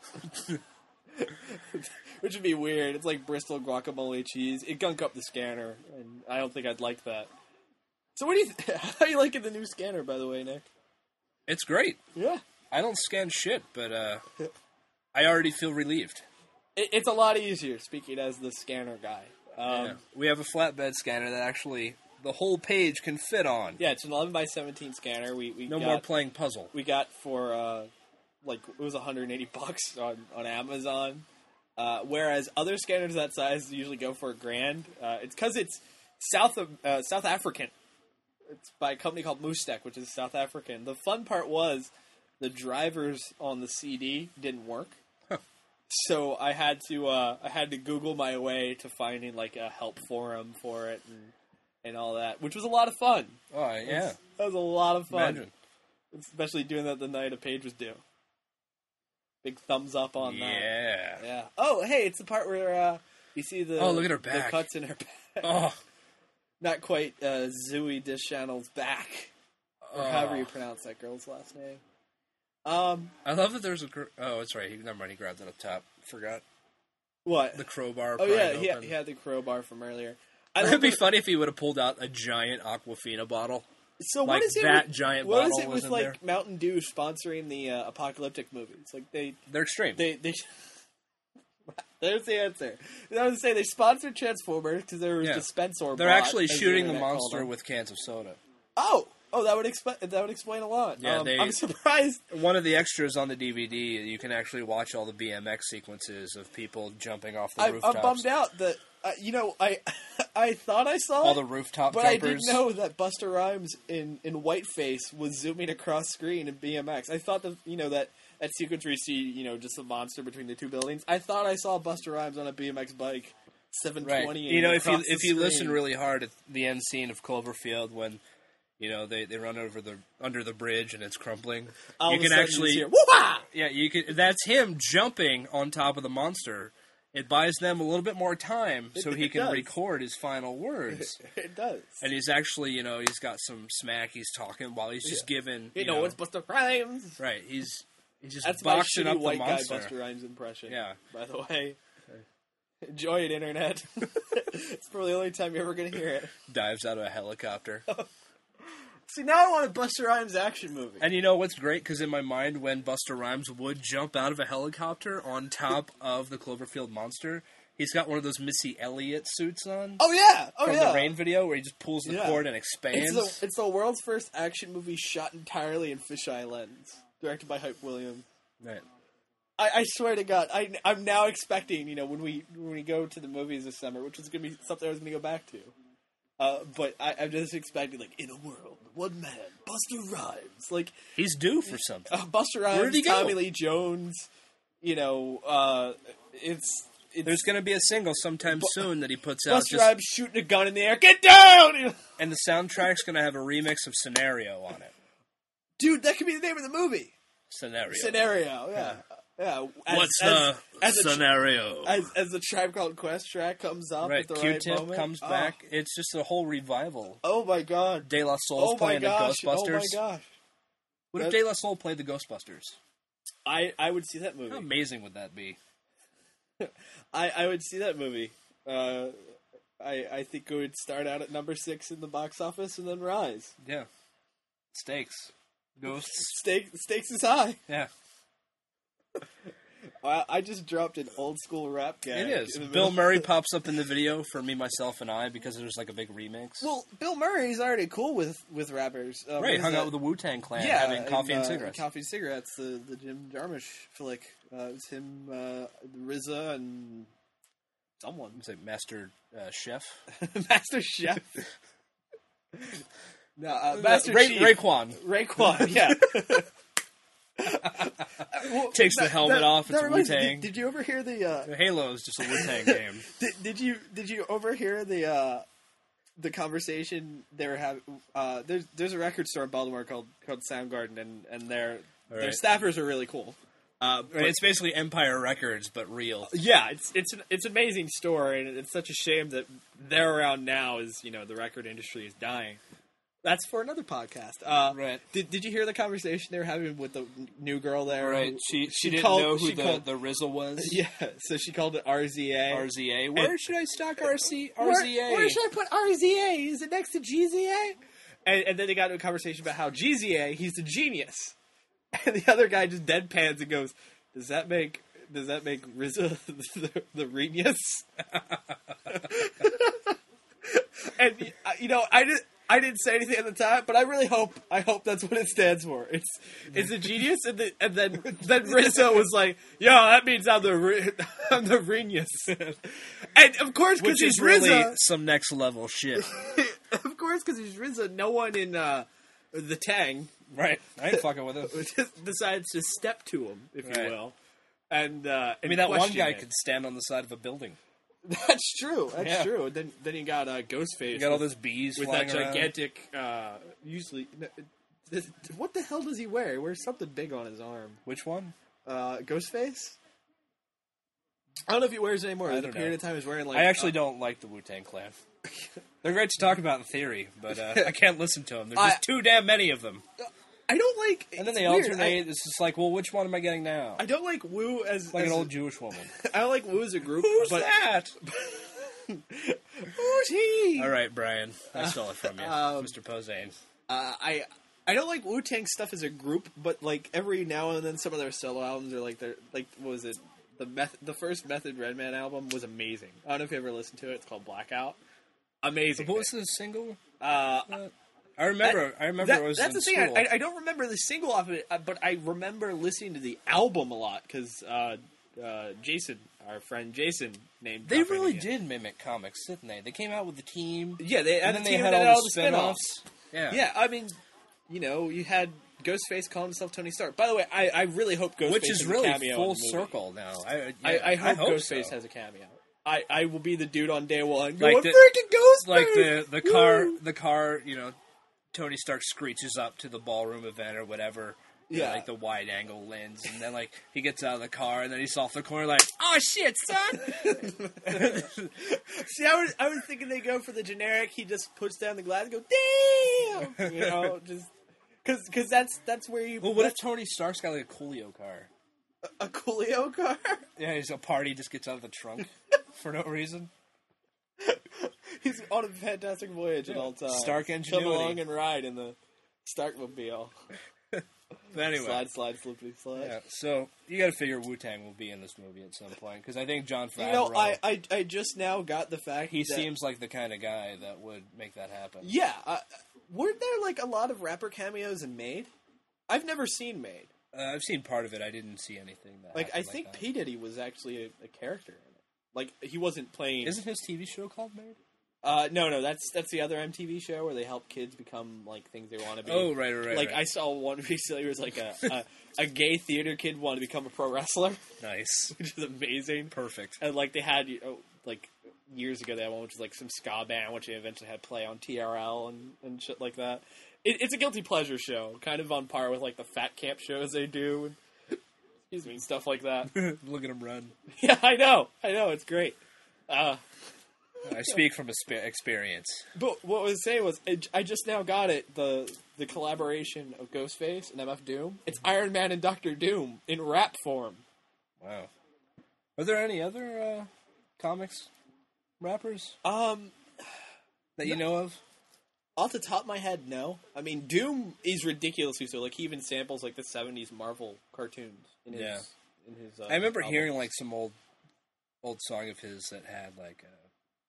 which would be weird. It's like Bristol guacamole cheese. It gunk up the scanner, and I don't think I'd like that. So what do you? Th- how you liking the new scanner, by the way, Nick? It's great. Yeah. I don't scan shit, but uh, I already feel relieved. it, it's a lot easier. Speaking as the scanner guy, um, Yeah. We have a flatbed scanner that actually the whole page can fit on. yeah, it's an eleven by seventeen scanner. We we No got, more playing puzzle. we got for uh, like it was one hundred eighty bucks on on Amazon. Uh, whereas other scanners that size usually go for a grand. Uh, it's because it's South of, uh, South African. It's by a company called Moostek, which is South African. The fun part was the drivers on the C D didn't work, Huh. so I had to uh, I had to Google my way to finding like a help forum for it and and all that, which was a lot of fun. Oh, yeah. That was a lot of fun, Imagine. especially doing that the night a page was due. Big thumbs up on that. Yeah. Yeah. Oh, hey, it's the part where uh, you see the Oh, look at her the back. cuts in her back. Oh. Not quite uh, Zooey Deschanel's back, or Oh. however you pronounce that girl's last name. Um, I love that there's a... Gr- oh, it's right. He, never mind. He grabbed it up top. Forgot. what? The crowbar. oh yeah, pried he had, open. he had the crowbar from earlier. I It love would be that- funny if he would have pulled out a giant Aquafina bottle. So like what is it? that with, giant What is bottle it was with in like there. Mountain Dew sponsoring the uh, apocalyptic movies? Like they, They're extreme. they, they. There's the answer. I was to say they sponsored Transformers because there was Yeah. Dispensor. They're bot, actually as the shooting the internet called monster them. with cans of soda. Oh, oh, that would explain. That would explain a lot. Yeah, um, they- I'm surprised. One of the extras on the D V D, you can actually watch all the B M X sequences of people jumping off the I, rooftops. I'm bummed out that uh, you know I I thought I saw All it, the rooftop but jumpers. I didn't know that Busta Rhymes in in Whiteface was zooming across screen in B M X. I thought that you know that that sequence where you see you know just a monster between the two buildings. I thought I saw Busta Rhymes on a B M X bike, seven Right. twenty. You know, if you if you listen really hard at the end scene of Cloverfield when you know they, they run over the under the bridge and it's crumpling, all you of a can sudden actually you hear, "Woo-ha!" yeah you can that's him jumping on top of the monster. It buys them a little bit more time so It- he it can does. record his final words. It does. And he's actually, you know, he's got some smack he's talking while he's just giving. You, You, know, it's Busta Rhymes. right. He's he's just That's my boxing shitty up the white guy monster. Busta Rhymes impression. Yeah. By the way, enjoy it, internet. It's probably the only time you're ever gonna hear it. Dives out of a helicopter. See, now I want a Busta Rhymes action movie. And you know what's great? Because in my mind, when Busta Rhymes would jump out of a helicopter on top of the Cloverfield monster, he's got one of those Missy Elliott suits on Oh yeah, oh from yeah. the Rain video where he just pulls the Yeah. cord and expands. It's the, it's the world's first action movie shot entirely in fisheye lens, directed by Hype Williams. Right. I, I swear to God, I, I'm now expecting, you know, when we when we go to the movies this summer, which is going to be something I was going to go back to. Uh, but I, I'm just expecting, like, in a world, one man, Busta Rhymes, like He's due for something. uh, Busta Where did Rhymes, he go? Tommy Lee Jones. You know, uh, it's it's There's going to be a single sometime soon that he puts out. Busta Just, Rhymes shooting a gun in the air. Get down, and the soundtrack's going to have a remix of Scenario on it. dude. That could be the name of the movie. Scenario. Scenario, yeah, yeah. As, What's as, the as a tr- scenario? As, as the Tribe Called Quest track comes up Right, at the Q-Tip right moment, comes oh. back. It's just a whole revival. Oh my god! De La Soul's Oh my playing gosh! the Ghostbusters. Oh my gosh! What if That- De La Soul played the Ghostbusters? I I would see that movie. How amazing would that be? I I would see that movie. Uh, I I think it would start out at number six in the box office and then rise. Yeah. Stakes. Ghosts. Stake stakes is high. Yeah. I, I just dropped an old school rap gag. It is. in the Bill middle. Murray pops up in the video for Me, Myself, and I because there's like a big remix. Well, Bill Murray's already cool with with rappers. Uh, what right, is hung that? out with the Wu-Tang Clan yeah, having coffee and uh, cigarettes. Coffee and cigarettes. The the Jim Jarmusch flick. Uh, it was him, uh, R Z A, and someone. Is it Master uh, Chef? Master Chef. no, uh, Master Ray- Chief. Raekwon Raekwon, yeah. Well, takes the that- helmet that- off. that It's reminds me, Wu-Tang. Did, did you ever hear the? Uh, Halo is just a Wu-Tang game. did, did you did you overhear the uh, the conversation they were having? Uh, there's there's a record store in Baltimore called called Soundgarden, and and their All their right. staffers are really cool. Uh, but- Right, it's basically Empire Records, but real. yeah, it's it's an it's an amazing store, and it's such a shame that they're around now. As you know, the record industry is dying. That's for another podcast. Uh, Right. Did Did you hear the conversation they were having with the new girl there? Right, who- she she, didn't called- know who she the, called- the Rizzle was. Yeah, so she called it R Z A. R Z A. Where should I stock R C Where, R Z A? where should I put R Z A? Is it next to G Z A? And, and then they got into a conversation about how G Z A, he's a genius. And the other guy just deadpans and goes, "Does that make does that make R Z A the, the Renius? And you know, I did. I didn't say anything at the time, but I really hope I hope that's what it stands for. It's it's a genius, and, the, and then then R Z A was like, "Yo, that means I'm the Re- I'm the Renius," and of course because he's is really R Z A, some next level shit. of course because he's R Z A, no one in uh, the Tang Right. I ain't fucking with him. just decides to step to him, if Right. you will. And uh, I mean, that one guy could stand on the side of a building. That's true. That's Yeah. true. And then then you got uh, Ghostface. You got all with- those bees with flying that around. gigantic. Uh, usually, this, what the hell does he wear? He wears something big on his arm. Which one? Uh, Ghostface. I don't know if he wears it anymore. I There's a don't period know. of time he's wearing like. I actually uh, don't like the Wu-Tang Clan. They're great to talk about in theory, but uh, I can't listen to them. There's just I- too damn many of them. I don't like. And then it's they weird. alternate. It's just like, well, which one am I getting now? I, I don't like Wu as like as an a- old Jewish woman. I don't like Wu as a group. Who's but, that? Who's he? All right, Brian. I stole it from you, Um, Mister Posehn. Uh, I I don't like Wu Tang stuff as a group, but like every now and then some of their solo albums are like they're like what was it the meth- the first Method Redman album was amazing. I don't know if you ever listened to it. It's called Blackout. Amazing. What was the single? Uh, I remember. that- I remember. that- it was that's in the thing. school. I, I don't remember the single off of it, uh, but I remember listening to the album a lot because uh, uh, Jason, our friend Jason, named. They really did mimic comics, didn't they? They came out with the team. Yeah, they and and then the they team had and all, all the the spin-offs. spin-offs. Yeah. Yeah, I mean, you know, you had Ghostface calling himself Tony Stark. By the way, I, I really hope Ghostface Which has is a really cameo full in the movie. circle now. I, yeah, I, I hope, Ghostface so. has a cameo. I, I will be the dude on day one. Like Going, the- freaking Ghostface! like the the car Woo! the car you know Tony Stark screeches up to the ballroom event or whatever. You know, Yeah. like the wide angle lens, and then like he gets out of the car, and then he's off the corner like, "Oh shit, son!" See, I was, I was thinking they go for the generic. He just puts down the glass and go, damn! You know, just because cause that's that's where you. Well, what if that's Tony Stark's got like a Coolio car? a Coolio car? Yeah, he's a party, just gets out of the trunk for no reason. He's on a fantastic voyage at all times. Stark Come ingenuity. along and ride in the Starkmobile. But anyway, Slide, slide, slippity, slide. yeah. So you got to figure Wu Tang will be in this movie at some point because I think John Favreau. You know, I, I I just now got the fact he that, seems like the kind of guy that would make that happen. Yeah, uh, weren't there like a lot of rapper cameos in Made? I've never seen Made. Uh, I've seen part of it. I didn't see anything that. Like I happened think that. P Diddy was actually a, a character in it. Like he wasn't playing. Isn't his T V show called Made? Uh, no, no, that's that's the other M T V show where they help kids become like things they want to be. Oh, right, right, right. Like right. I saw one recently. It was like a, a a gay theater kid wanted to become a pro wrestler, Nice, which is amazing. perfect. And like they had you know, like years ago, they had one which was like some ska band, which they eventually had play on T R L and, and shit like that. It, it's a guilty pleasure show, kind of on par with like the fat camp shows they do. And, excuse me, stuff like that. Look at him run. Yeah, I know, I know, it's great. Uh, I speak from expe- experience. but what I was saying was, it, I just now got it the the collaboration of Ghostface and M F Doom. It's Iron Man and Doctor Doom in rap form. Wow. Are there any other uh, comics rappers Um. that you know of? Off the top of my head, no. I mean, Doom is ridiculously so. Like, he even samples, like, the seventies Marvel cartoons in his... Yeah. In his uh, I remember album. hearing like some old, old song of his that had like a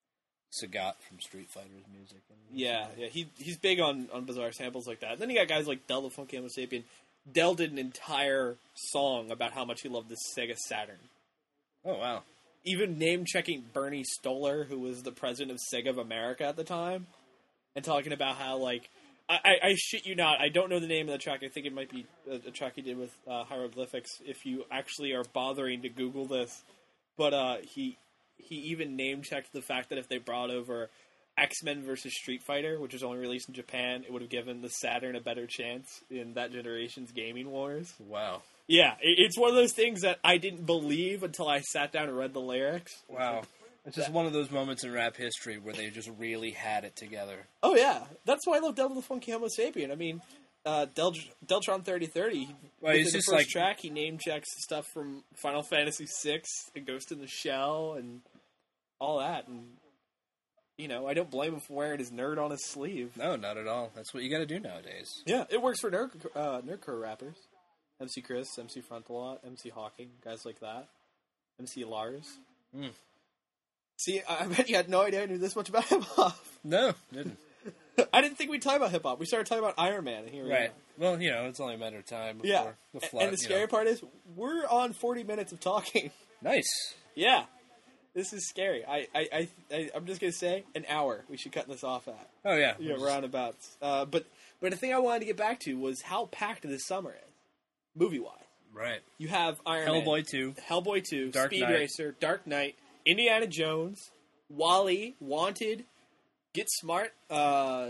Sagat from Street Fighter's music. And Yeah, yeah. He He's big on, on bizarre samples like that. And then you got guys like Del the Funky Homo Sapien. Del did an entire song about how much he loved the Sega Saturn. Oh wow. Even name-checking Bernie Stoller, who was the president of Sega of America at the time, and talking about how, like... I, I, I shit you not, I don't know the name of the track. I think it might be a, a track he did with uh, Hieroglyphics, if you actually are bothering to Google this. But uh, he he even name-checked the fact that if they brought over X-Men versus Street Fighter, which was only released in Japan, it would have given the Saturn a better chance in that generation's gaming wars. Wow. Yeah, it, it's one of those things that I didn't believe until I sat down and read the lyrics. Wow. It's just one of those moments in rap history where they just really had it together. Oh yeah, that's why I love Del the Funky Homo Sapien. I mean, uh, Del, Deltron thirty thirty. Well, within he's the just first like- track, he name checks stuff from Final Fantasy six, and Ghost in the Shell, and all that. And you know, I don't blame him for wearing his nerd on his sleeve. No, not at all. That's what you got to do nowadays. Yeah, it works for nerd uh, nerdcore rappers. M C Chris, M C Frontalot, M C Hawking, guys like that. M C Lars. Mm. See, I I bet you had no idea I knew this much about hip hop. No, didn't. I didn't think we'd talk about hip hop. We started talking about Iron Man, and here we Right. are. Well, you know, it's only a matter of time before Yeah, the A- flood. and the you scary know. part is we're on forty minutes of talking. Nice. Yeah, this is scary. I, I, I, I I'm just gonna say an hour. We should cut this off at. Oh yeah. Yeah, We'll just- roundabouts. Uh, but but the thing I wanted to get back to was how packed this summer is, movie wise. Right. You have Iron Man, Hellboy two. Hellboy two, Dark Speed Knight. Racer, Dark Knight, Indiana Jones, Wall-E, Wanted, Get Smart. Uh, uh,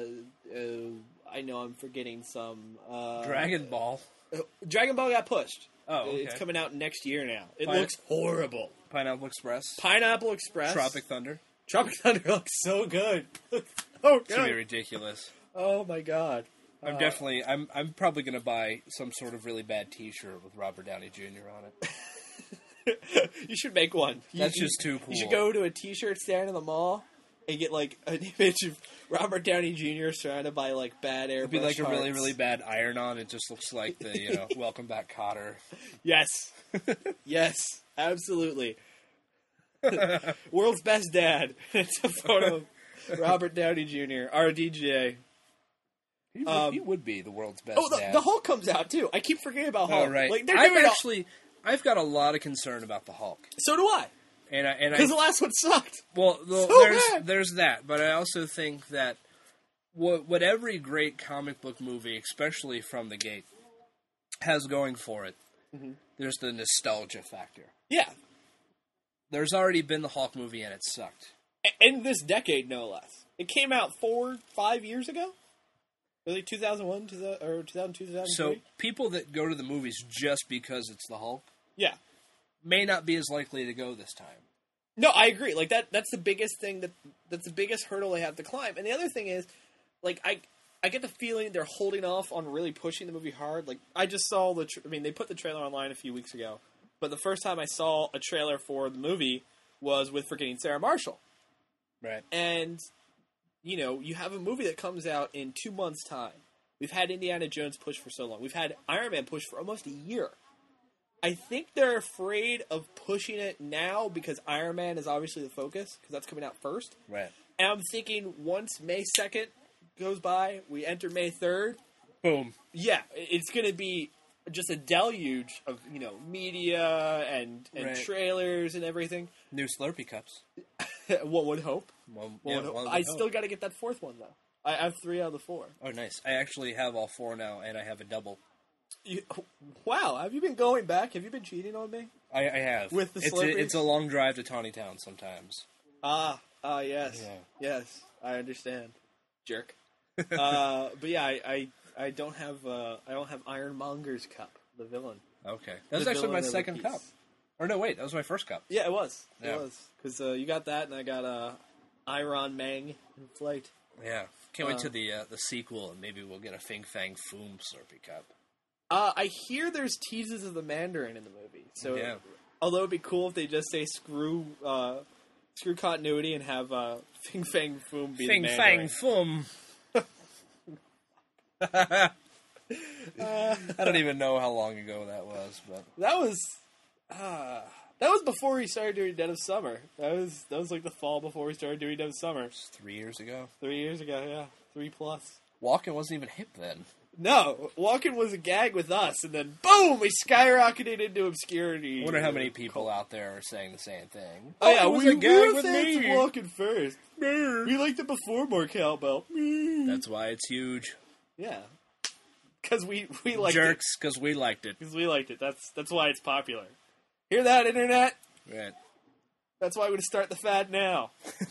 I know I'm forgetting some. Uh, Dragon Ball. uh, Dragon Ball got pushed. Oh, okay. It's coming out next year now. It Pine- looks horrible. Pineapple Express. Pineapple Express. Tropic Thunder. Tropic Thunder looks so good. oh, It's gonna be good. ridiculous. Oh my god. I'm Uh, definitely. I'm. I'm probably gonna buy some sort of really bad T-shirt with Robert Downey Junior on it. you should make one. You- That's you- just too cool. You should go to a T-shirt stand in the mall and get like an image of Robert Downey Junior surrounded by like bad airbrush. It'd be like a really, hearts. really bad iron-on. It just looks like the you know Welcome Back, Cotter. Yes, yes, absolutely. World's best dad. It's a photo of Robert Downey Junior R D J. He would, Um, he would be the world's best. Oh, the, dad. the Hulk comes out too. I keep forgetting about Hulk. Oh, right. Like they're I've doing all- actually, I've got a lot of concern about the Hulk, So do I. and I, and I Because the last one sucked. well, the, so there's bad. there's that, but I also think that what what every great comic book movie, especially from the gate, has going for it, Mm-hmm. there's the nostalgia factor. Yeah. There's already been the Hulk movie, and it sucked. A- In this decade, no less. It came out four, five years ago? Was it two thousand one two thousand, or two thousand two, two thousand three? So people that go to the movies just because it's the Hulk Yeah. may not be as likely to go this time. No, I agree. Like that that's the biggest thing that that's the biggest hurdle they have to climb. And the other thing is, like I I get the feeling they're holding off on really pushing the movie hard. Like I just saw the tr- I mean, they put the trailer online a few weeks ago. But the first time I saw a trailer for the movie was with Forgetting Sarah Marshall. Right. And, you know, you have a movie that comes out in two months' time. We've had Indiana Jones push for so long. We've had Iron Man push for almost a year. I think they're afraid of pushing it now because Iron Man is obviously the focus, because that's coming out first. Right. And I'm thinking once May second goes by, we enter May third, Boom. yeah, it's going to be just a deluge of, you know, media and, and Right. trailers and everything. New Slurpee cups. One would hope. One, One yeah, would hope. one would I hope. still got to get that fourth one, though. I have three out of the four. Oh, nice. I actually have all four now, and I have a double. You, wow, have you been going back? Have you been cheating on me? I, I have. With the it's Slurpees? a, it's a long drive to Tawny Town sometimes. Ah, ah, yes, Yeah. yes, I understand. Jerk. uh, but yeah, I, I, I don't have, uh, I don't have Ironmonger's cup, the villain. Okay. That was The actually my villain of the second piece. cup. Or no, wait, that was my first cup. Yeah, it was. It Yeah. was because uh, you got that, and I got uh, Iron Mang in flight. Yeah. Can't wait Uh, to the uh, the sequel, and maybe we'll get a Fing Fang Foom Slurpee cup. Uh, I hear there's teases of the Mandarin in the movie, so Yeah. although it'd be cool if they just say screw, uh, screw continuity and have uh, Fing Fang Foom be Fing the Fang Mandarin. Foom. I don't even know how long ago that was, but That was, uh, that was before we started doing Dead of Summer. That was that was like the fall before we started doing Dead of Summer. it's three years ago. Three years ago, yeah, three plus. Walking wasn't even hip then. No, Walking was a gag with us, and then boom, we skyrocketed into obscurity. I wonder how many people out there are saying the same thing. Oh yeah, it was we, a we gag were with fans me. of Walking first. We liked it before more cowbell. That's why it's huge. Yeah, because we we liked Jerks, because we liked it. Because we liked it. That's that's why it's popular. Hear that, internet? Right. That's why we're gonna start the fad now.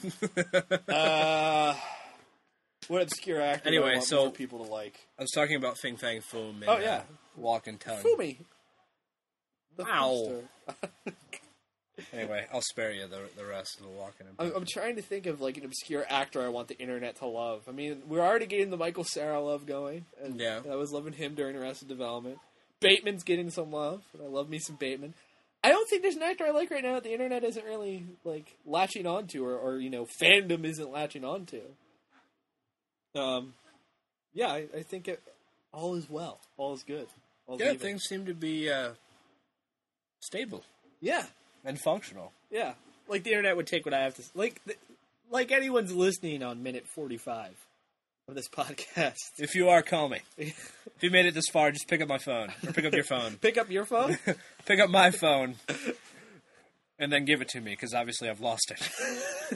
uh, what obscure actor? do I Anyway, want so- more people to like. I was talking about Fing Fang Foom and Oh, yeah. uh, Walking Tongue. Fumi. The Ow. poster. Anyway, I'll spare you the the rest of the Walking. I'm, I'm trying to think of like an obscure actor I want the internet to love. I mean, we're already getting the Michael Cera love going. And Yeah. I was loving him during Arrested Development. Bateman's getting some love. And I love me some Bateman. I don't think there's an actor I like right now that the internet isn't really like latching onto, or, or you know, fandom isn't latching onto. Um, yeah, I, I think it, all is well. All is good. All's Yeah, even. things seem to be uh, stable. Yeah, and functional. Yeah, like the internet would take what I have to like. Like anyone's listening on minute forty-five of this podcast. If you are, call me. If you made it this far, just pick up my phone or pick up your phone. Pick up your phone. Pick up my phone, and then give it to me because obviously I've lost it.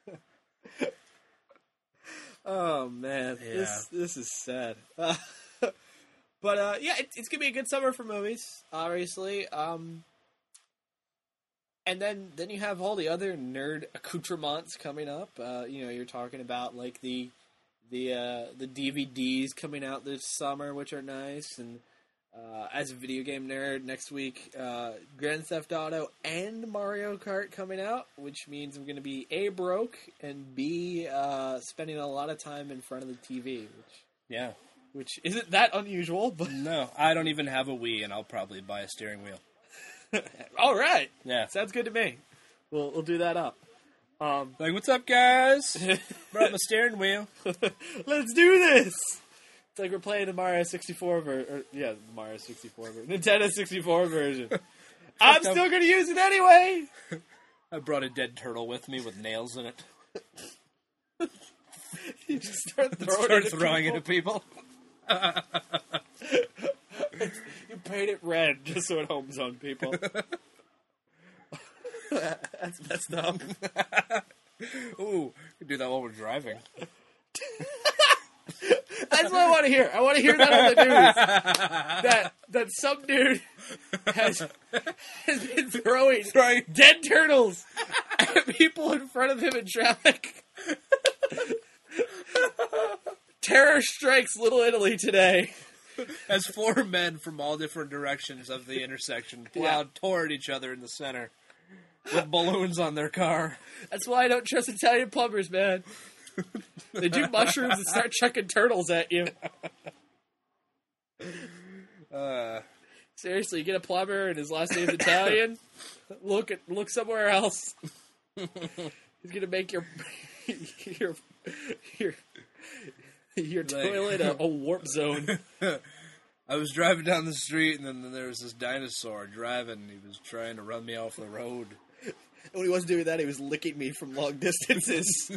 Oh man, Yeah. this this is sad. Uh, but uh, yeah, it, it's gonna be a good summer for movies, obviously. Um, and then then you have all the other nerd accoutrements coming up. Uh, you know, you're talking about like the the uh, the D V Ds coming out this summer, which are nice. And uh, as a video game nerd, next week, uh, Grand Theft Auto and Mario Kart coming out, which means I'm going to be A, broke, and B, uh, spending a lot of time in front of the T V, which Yeah. which isn't that unusual, but No, I don't even have a Wii, and I'll probably buy a steering wheel. all right. Yeah. Sounds good to me. We'll we'll do that up. Um, Like, what's up, guys? Brought my steering wheel. let's do this. It's like we're playing the Mario sixty-four version. Yeah, the Mario sixty-four version. Nintendo sixty-four version. I'm still going to use it anyway. I brought a dead turtle with me with nails in it. You just start throwing Start it at throwing people. it at people. You paint it red just so it homes on people. That's messed up. Ooh, we can do that while we're driving. That's what I want to hear. I want to hear that on the news. That that some dude has has been throwing, Throwing- dead turtles at people in front of him in traffic. Terror strikes Little Italy today. As four men from all different directions of the intersection plowed toward each other in the center with balloons on their car. That's why I don't trust Italian plumbers, man. They do mushrooms and start chucking turtles at you. Uh, Seriously, you get a plumber and his last name's Italian. Look at look somewhere else. He's gonna make your your your your toilet a, a warp zone. I was driving down the street, and then there was this dinosaur driving. He was trying to run me off the road. When he wasn't doing that, he was licking me from long distances.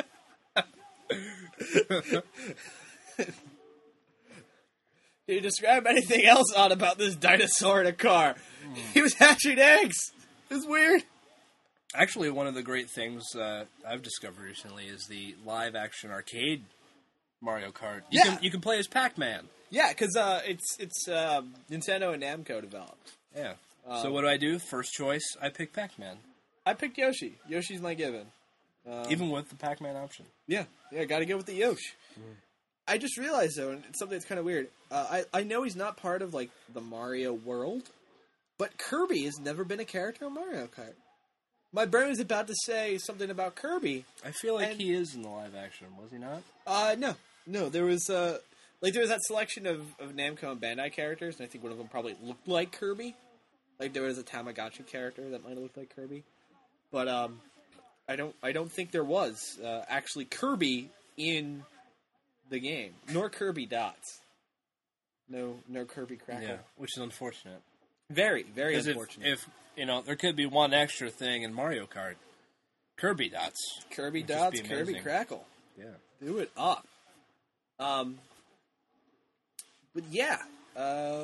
Can you describe anything else odd about this dinosaur in a car? He was hatching eggs. It's weird. Actually, one of the great things uh, I've discovered recently is the live-action arcade Mario Kart. You Yeah. can you can play as Pac-Man. Yeah, because uh, it's it's uh, Nintendo and Namco developed. Yeah. Um, so what do I do? First choice, I pick Pac-Man, I picked Yoshi. Yoshi's my given. Um, even with the Pac-Man option. Yeah, yeah, got to go with the Yosh. I just realized though, and it's something that's kind of weird. Uh, I I know he's not part of like the Mario world, but Kirby has never been a character in Mario Kart. My brain was about to say something about Kirby. I feel like And- he is in the live-action, was he not? Uh, no, no. There was uh, like there was that selection of, of Namco and Bandai characters, and I think one of them probably looked like Kirby. Like there was a Tamagotchi character that might have looked like Kirby, but um, I don't I don't think there was uh, actually Kirby in the game, nor Kirby Dots. No, no Kirby Crackle. Yeah, which is unfortunate. Very, very Because if, unfortunate. if, you know, there could be one extra thing in Mario Kart. Kirby Dots. Kirby would just Dots, be Kirby amazing. Crackle, Yeah. do it up. Um, but yeah, uh,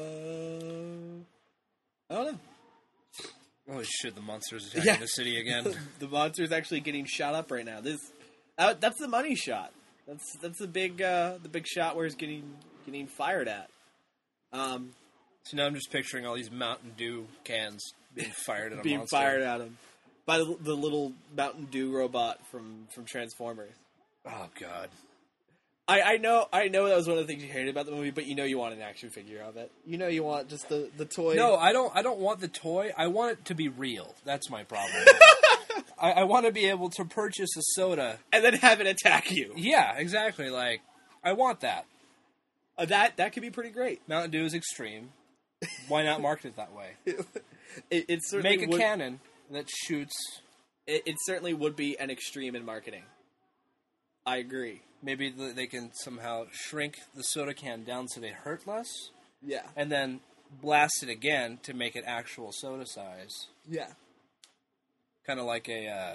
I don't know. Holy shit, the monsters attacking Yeah. the city again. The monster's actually getting shot up right now. This, uh, that's the money shot. That's that's the big uh, the big shot where he's getting getting fired at. Um, So now I'm just picturing all these Mountain Dew cans being fired at a being monster. fired at him by the, the little Mountain Dew robot from, from Transformers. Oh, God. I, I know I know that was one of the things you hated about the movie, but you know you want an action figure of it. You know you want just the, the toy. No, I don't I don't want the toy. I want it to be real. That's my problem. I, I want to be able to purchase a soda. and then have it attack you. Yeah, exactly. Like, I want that. Uh, that that could be pretty great. Mountain Dew is extreme. Why not market it that way? It, it certainly Make a would, cannon that shoots. It, it certainly would be an extreme in marketing. I agree. Maybe th- they can somehow shrink the soda can down so they hurt less, Yeah. and then blast it again to make it actual soda size. Yeah. kind of like a uh,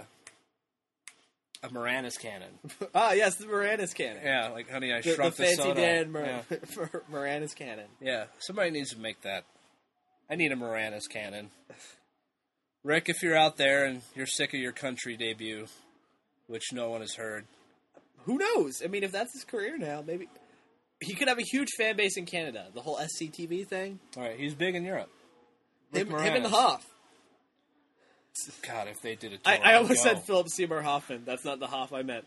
a Moranis cannon. Ah, yes, the Moranis cannon. Yeah, like Honey, I The, the Shrunk the, fancy Soda. Dan Mor- yeah. Moranis cannon. yeah, somebody needs to make that. I need a Moranis cannon. Rick, if you're out there and you're sick of your country debut, which no one has heard, Who knows? I mean, if that's his career now, maybe he could have a huge fan base in Canada. The whole S C T V thing. all right, he's big in Europe. Rick Him, him and the Moranis. Hoff. God, if they did a tour, I, I almost I'd go. said Philip Seymour Hoffman. That's not the Hoff I meant.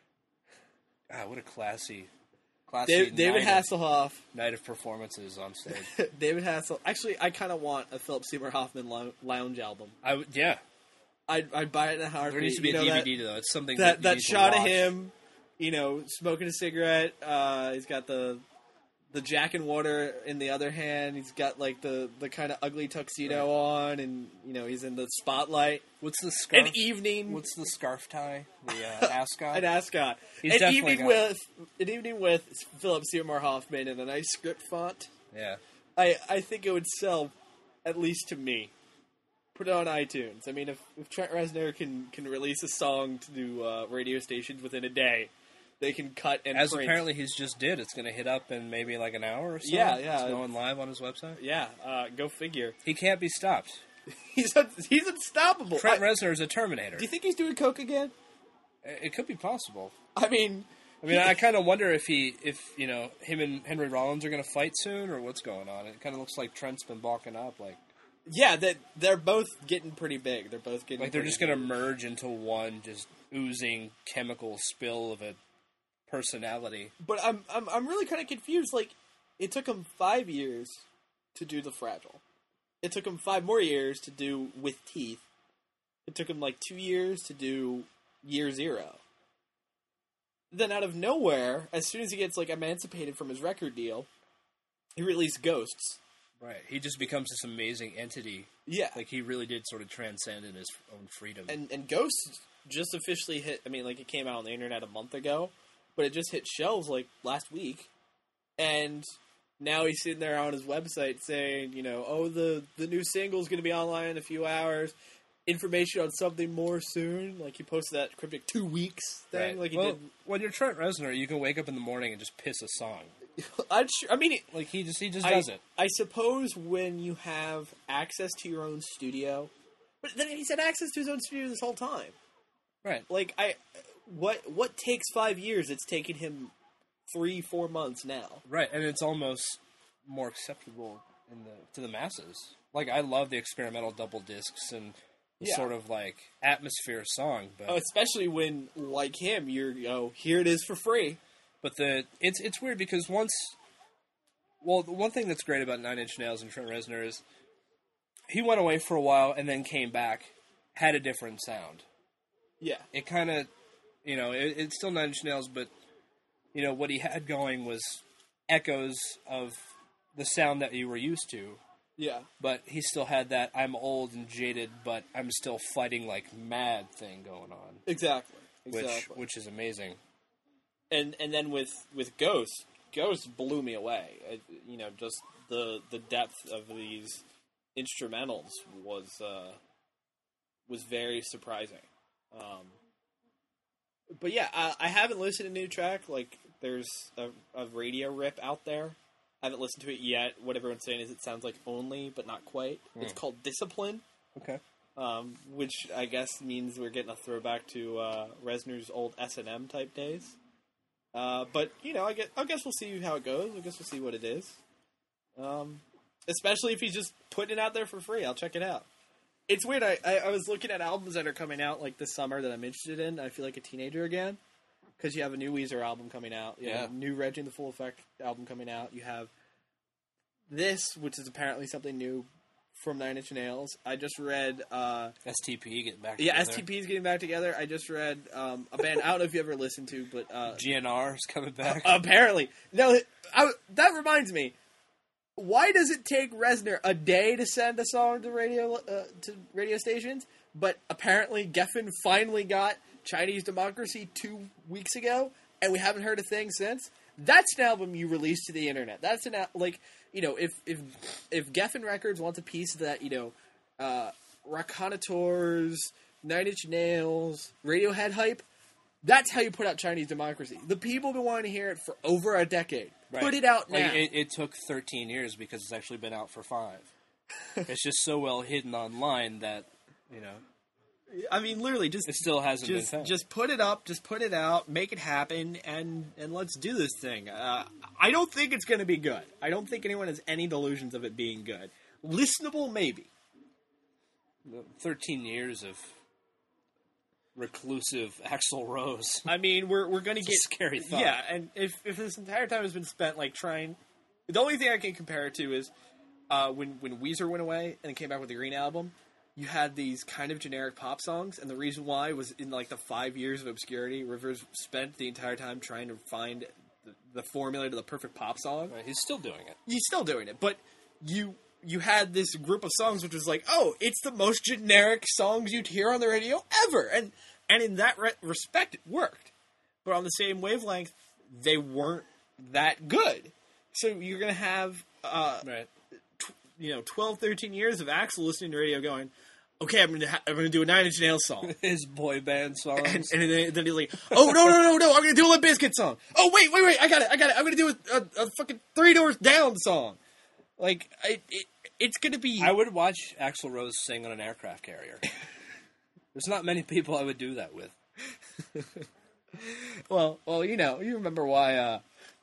God, what a classy, classy David, David night, Hasselhoff. of, night of performances on stage. David Hassel. Actually, I kind of want a Philip Seymour Hoffman lou- lounge album. I would, yeah. I'd, I'd buy it in a heartbeat. There needs to be You a know, D V D that, though. It's something that that, that you need shot to of watch. him, you know, smoking a cigarette. Uh, he's got the the Jack and Water in the other hand. He's got like the, the kind of ugly tuxedo on, and you know he's in the spotlight. What's the scarf? An evening, What's the scarf tie? The uh, ascot. an ascot. He's an definitely evening got- with an evening with Philip Seymour Hoffman in a nice script font. Yeah. I I think it would sell, at least to me. Put it on iTunes. I mean, if, if Trent Reznor can, can release a song to do uh, radio stations within a day, they can cut and As print. apparently he's just did. It's going to hit up in maybe like an hour or so. Yeah, yeah. It's going live on his website. Yeah, uh, go figure. He can't be stopped. He's un- he's unstoppable. Trent I- Reznor is a Terminator. do you think he's doing coke again? It could be possible. I mean, I mean, I kind of wonder if he, if you know, him and Henry Rollins are going to fight soon, or what's going on. It kind of looks like Trent's been balking up, like yeah, that they're both getting pretty big. They're both getting like they're pretty just going to big. merge into one, just oozing chemical spill of a personality. But I'm I'm I'm really kind of confused. Like, it took him five years to do The Fragile. It took him five more years to do With Teeth. It took him like two years to do Year Zero. Then out of nowhere, as soon as he gets like emancipated from his record deal, he released Ghosts. Right. He just becomes this amazing entity. Yeah, Like he really did sort of transcend in his own freedom. and and Ghosts just officially hit. I mean, like it came out on the internet a month ago, but it just hit shelves like last week, and now he's sitting there on his website saying, you know, oh the the new single's going to be online in a few hours. Information on something more soon. Like he posted that cryptic two weeks thing. Right. Like he well, when you're Trent Reznor, you can wake up in the morning and just piss a song. did. I'd sure, I mean, it, Like he just he just I, does it. I suppose when you have access to your own studio, but then he's had access to his own studio this whole time. Right. Like I, what what takes five years? It's taken him three, four months now. Right, and it's almost more acceptable in the to the masses. Like I love the experimental double discs and the Yeah. sort of like atmosphere song, but Oh, especially when, like him, you're you know, here it is for free. but the it's it's weird because once, well, the one thing that's great about Nine Inch Nails and Trent Reznor is he went away for a while and then came back, had a different sound. Yeah, It kind of, you know, it, it's still Nine Inch Nails, but you know what he had going was echoes of the sound that you were used to. yeah, But he still had that I'm old and jaded, but I'm still fighting like mad thing going on, exactly, which exactly. which is amazing. and and then with with Ghost, Ghost blew me away. It, you know, just the the depth of these instrumentals was uh, was very surprising. Um, but yeah, I, I haven't listened to a new track. Like, there's a, a radio rip out there. I haven't listened to it yet. What everyone's saying is it sounds like Only, but not quite. It's Mm. called Discipline. Okay. Um, which I guess means we're getting a throwback to uh, Reznor's old S and M type days. Uh, but you know, I guess, I guess we'll see how it goes. I guess we'll see what it is. Um, especially if he's just putting it out there for free, I'll check it out. It's weird. I, I, I was looking at albums that are coming out like this summer that I'm interested in. I feel like a teenager again because you have a new Weezer album coming out. You Yeah. have a new Reg and the Full Effect album coming out. You have this, which is apparently something new from Nine Inch Nails. I just read. Uh, S T P getting back. Yeah, together. S T P is getting back together. I just read um, a band I don't know if you ever listened to, but uh, G N R is coming back. apparently, no. I, that reminds me. Why does it take Reznor a day to send a song to radio uh, to radio stations? But apparently, Geffen finally got Chinese Democracy two weeks ago, and we haven't heard a thing since. That's an album you release to the internet. That's an al- like you know if if if Geffen Records wants a piece of that you know uh, Raconteurs Nine Inch Nails, Radiohead hype. That's how you put out Chinese Democracy. The people have been wanting to hear it for over a decade. Right. Put it out now. Like, it, it took thirteen years because it's actually been out for five. It's just so well hidden online that, you know, I mean, literally, just it still hasn't just been found. just put it up, just put it out, make it happen, and and let's do this thing. Uh, I don't think it's going to be good. I don't think anyone has any delusions of it being good. Listenable, maybe. thirteen years of reclusive Axl Rose. I mean, we're we're going to It's get a scary thought. Yeah, and if if this entire time has been spent like trying, the only thing I can compare it to is uh, when when Weezer went away and came back with the Green Album. You had these kind of generic pop songs, and the reason why was in like the five years of obscurity, Rivers spent the entire time trying to find the, the formula to the perfect pop song. Right, he's still doing it. He's still doing it, but you you had this group of songs which was like, oh, it's the most generic songs you'd hear on the radio ever, and and in that re- respect, it worked. But on the same wavelength, they weren't that good. So you're gonna have uh, Right. tw- you know twelve, thirteen years of Axl listening to radio, going, okay, I'm gonna ha- I'm gonna do a Nine Inch Nails song. His boy band songs. And, and then, then he's like, "Oh no no no no! I'm gonna do a Limp Bizkit song. Oh wait wait wait! I got it I got it! I'm gonna do a, a, a fucking Three Doors Down song. Like I, it, it's gonna be. I would watch Axl Rose sing on an aircraft carrier. There's not many people I would do that with. well well you know you remember why uh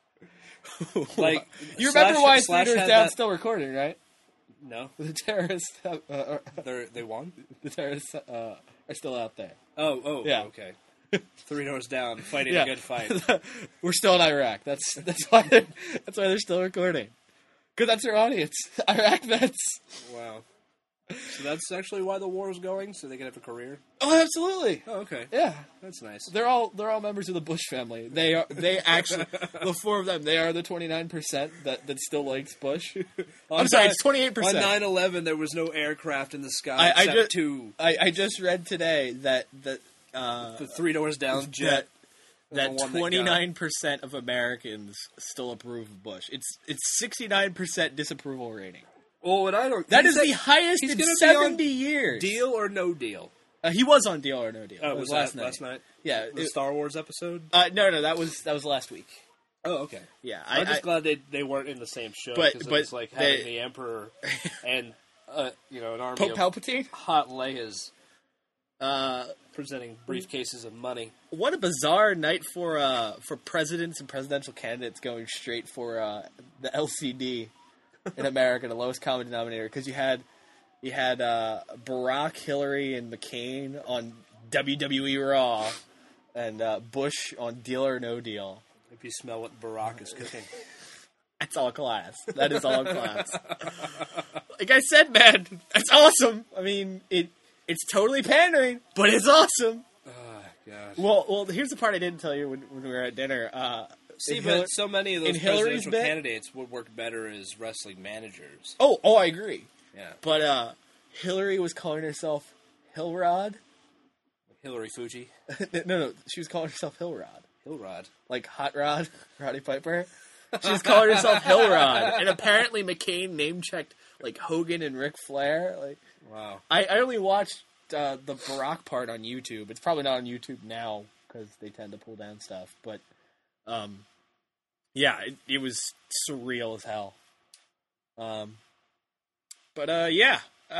Like you remember Slash- why Slash Three Doors had Down's that- still recording, right? No, The terrorists have, uh, uh, they they won. the terrorists uh, are still out there. Oh oh Yeah. okay. Three doors down, fighting Yeah. a good fight. We're still in Iraq. That's that's why they're, that's why they're still recording. Because that's their audience. Iraq vets. Wow. So that's actually why the war is going, so they can have a career. Oh, absolutely. Oh, okay. Yeah. That's nice. They're all they're all members of the Bush family. They are they actually the four of them. They are the twenty nine percent that that still likes Bush. I'm sorry, it's twenty eight On percent. nine eleven, there was no aircraft in the sky I- I except just- two. I, I just read today that that uh, The three doors down jet. that that the one that got- twenty nine percent of Americans still approve of Bush. It's it's sixty nine percent disapproval rating. Oh, and I don't. That he is said- the highest he's in gonna be on seventy years. Deal or no deal? Uh, he was on Deal or No Deal. Oh, It was last that night. last night? Yeah. The it- Star Wars episode? uh, no, no, that was that was last week. Oh, okay. Yeah, I, am I, just I, glad they they weren't in the same show. But- 'cause but it's like they- having the Emperor and uh, you know an army Pope of Palpatine. hot Leias Uh, presenting briefcases of money. what a bizarre night for uh, for presidents and presidential candidates going straight for uh, the L C D in America, the lowest common denominator, because you had you had uh, Barack, Hillary, and McCain on W W E Raw, and uh, Bush on Deal or No Deal. If you smell what Barack is cooking. That's all class. That is all class. Like I said, man, that's awesome. I mean, it it's totally pandering, but it's awesome. Oh, gosh. Well, well, here's the part I didn't tell you when, when we were at dinner. Uh, See, in but Hillary- so many of those in Hillary's presidential bit- candidates would work better as wrestling managers. oh, oh, I agree. Yeah. But uh, Hillary was calling herself Hillrod. Hillary Fuji. no, no, she was calling herself Hillrod, Hillrod. like Hot Rod, Roddy Piper. She was calling herself Hillrod, and apparently McCain name checked like Hogan and Ric Flair. Like, Wow. I, I only watched uh, the Barack part on YouTube. It's probably not on YouTube now because they tend to pull down stuff. But, um, yeah, it, it was surreal as hell. Um, but uh, yeah,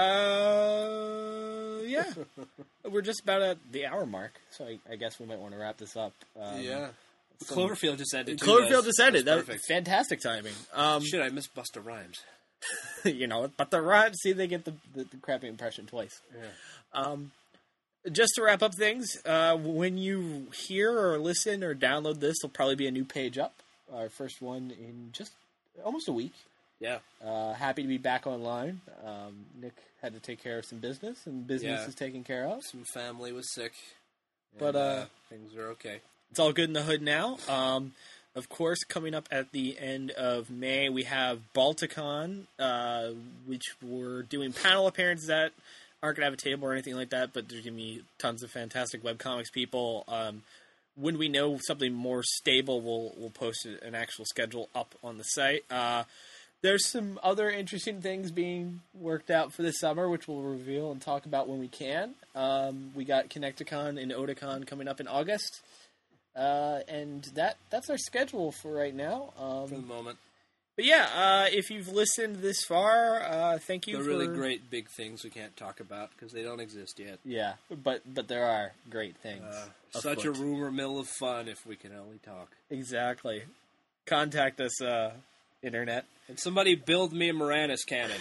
uh, yeah, we're just about at the hour mark, so I, I guess we might want to wrap this up. Um, yeah. some- Cloverfield just ended. too. Cloverfield That's- just ended. that's That was perfect. fantastic timing. Um, Shit, I missed Busta Rhymes. you know, but the rhyme, see, they get the, the, the crappy impression twice. Yeah. Um, just to wrap up things, uh, when you hear or listen or download this, there'll probably be a new page up. Our first one in just almost a week. Yeah. Uh, happy to be back online. Um, Nick had to take care of some business, and business Yeah. is taken care of. Some family was sick. But, and, uh, things are okay. It's all good in the hood now. Um, of course, coming up at the end of May, we have Balticon, uh, which we're doing panel appearances at. Aren't going to have a table or anything like that, but there's going to be tons of fantastic webcomics people. Um, when we know something more stable, we'll we'll post an actual schedule up on the site. Uh, There's some other interesting things being worked out for this summer, which we'll reveal and talk about when we can. Um, we got Connecticon and Otakon coming up in August. Uh, and that that's our schedule for right now. Um, For the moment. But yeah, uh, if you've listened this far, uh, thank you The for... really great big things we can't talk about because they don't exist yet. Yeah, but but there are great things. Uh, such a afoot. rumor mill of fun if we can only talk. Exactly. Contact us, uh, Internet. And somebody build me a Moranis cannon.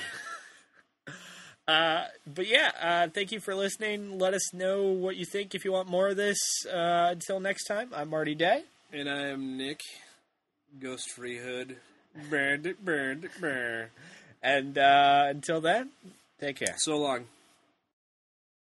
Uh, but yeah, uh, thank you for listening. Let us know what you think if you want more of this. Uh, until next time, I'm Marty Day. And I am Nick, Ghost Free Hood. Burn, burn, burn. And uh, until then, take care. So long.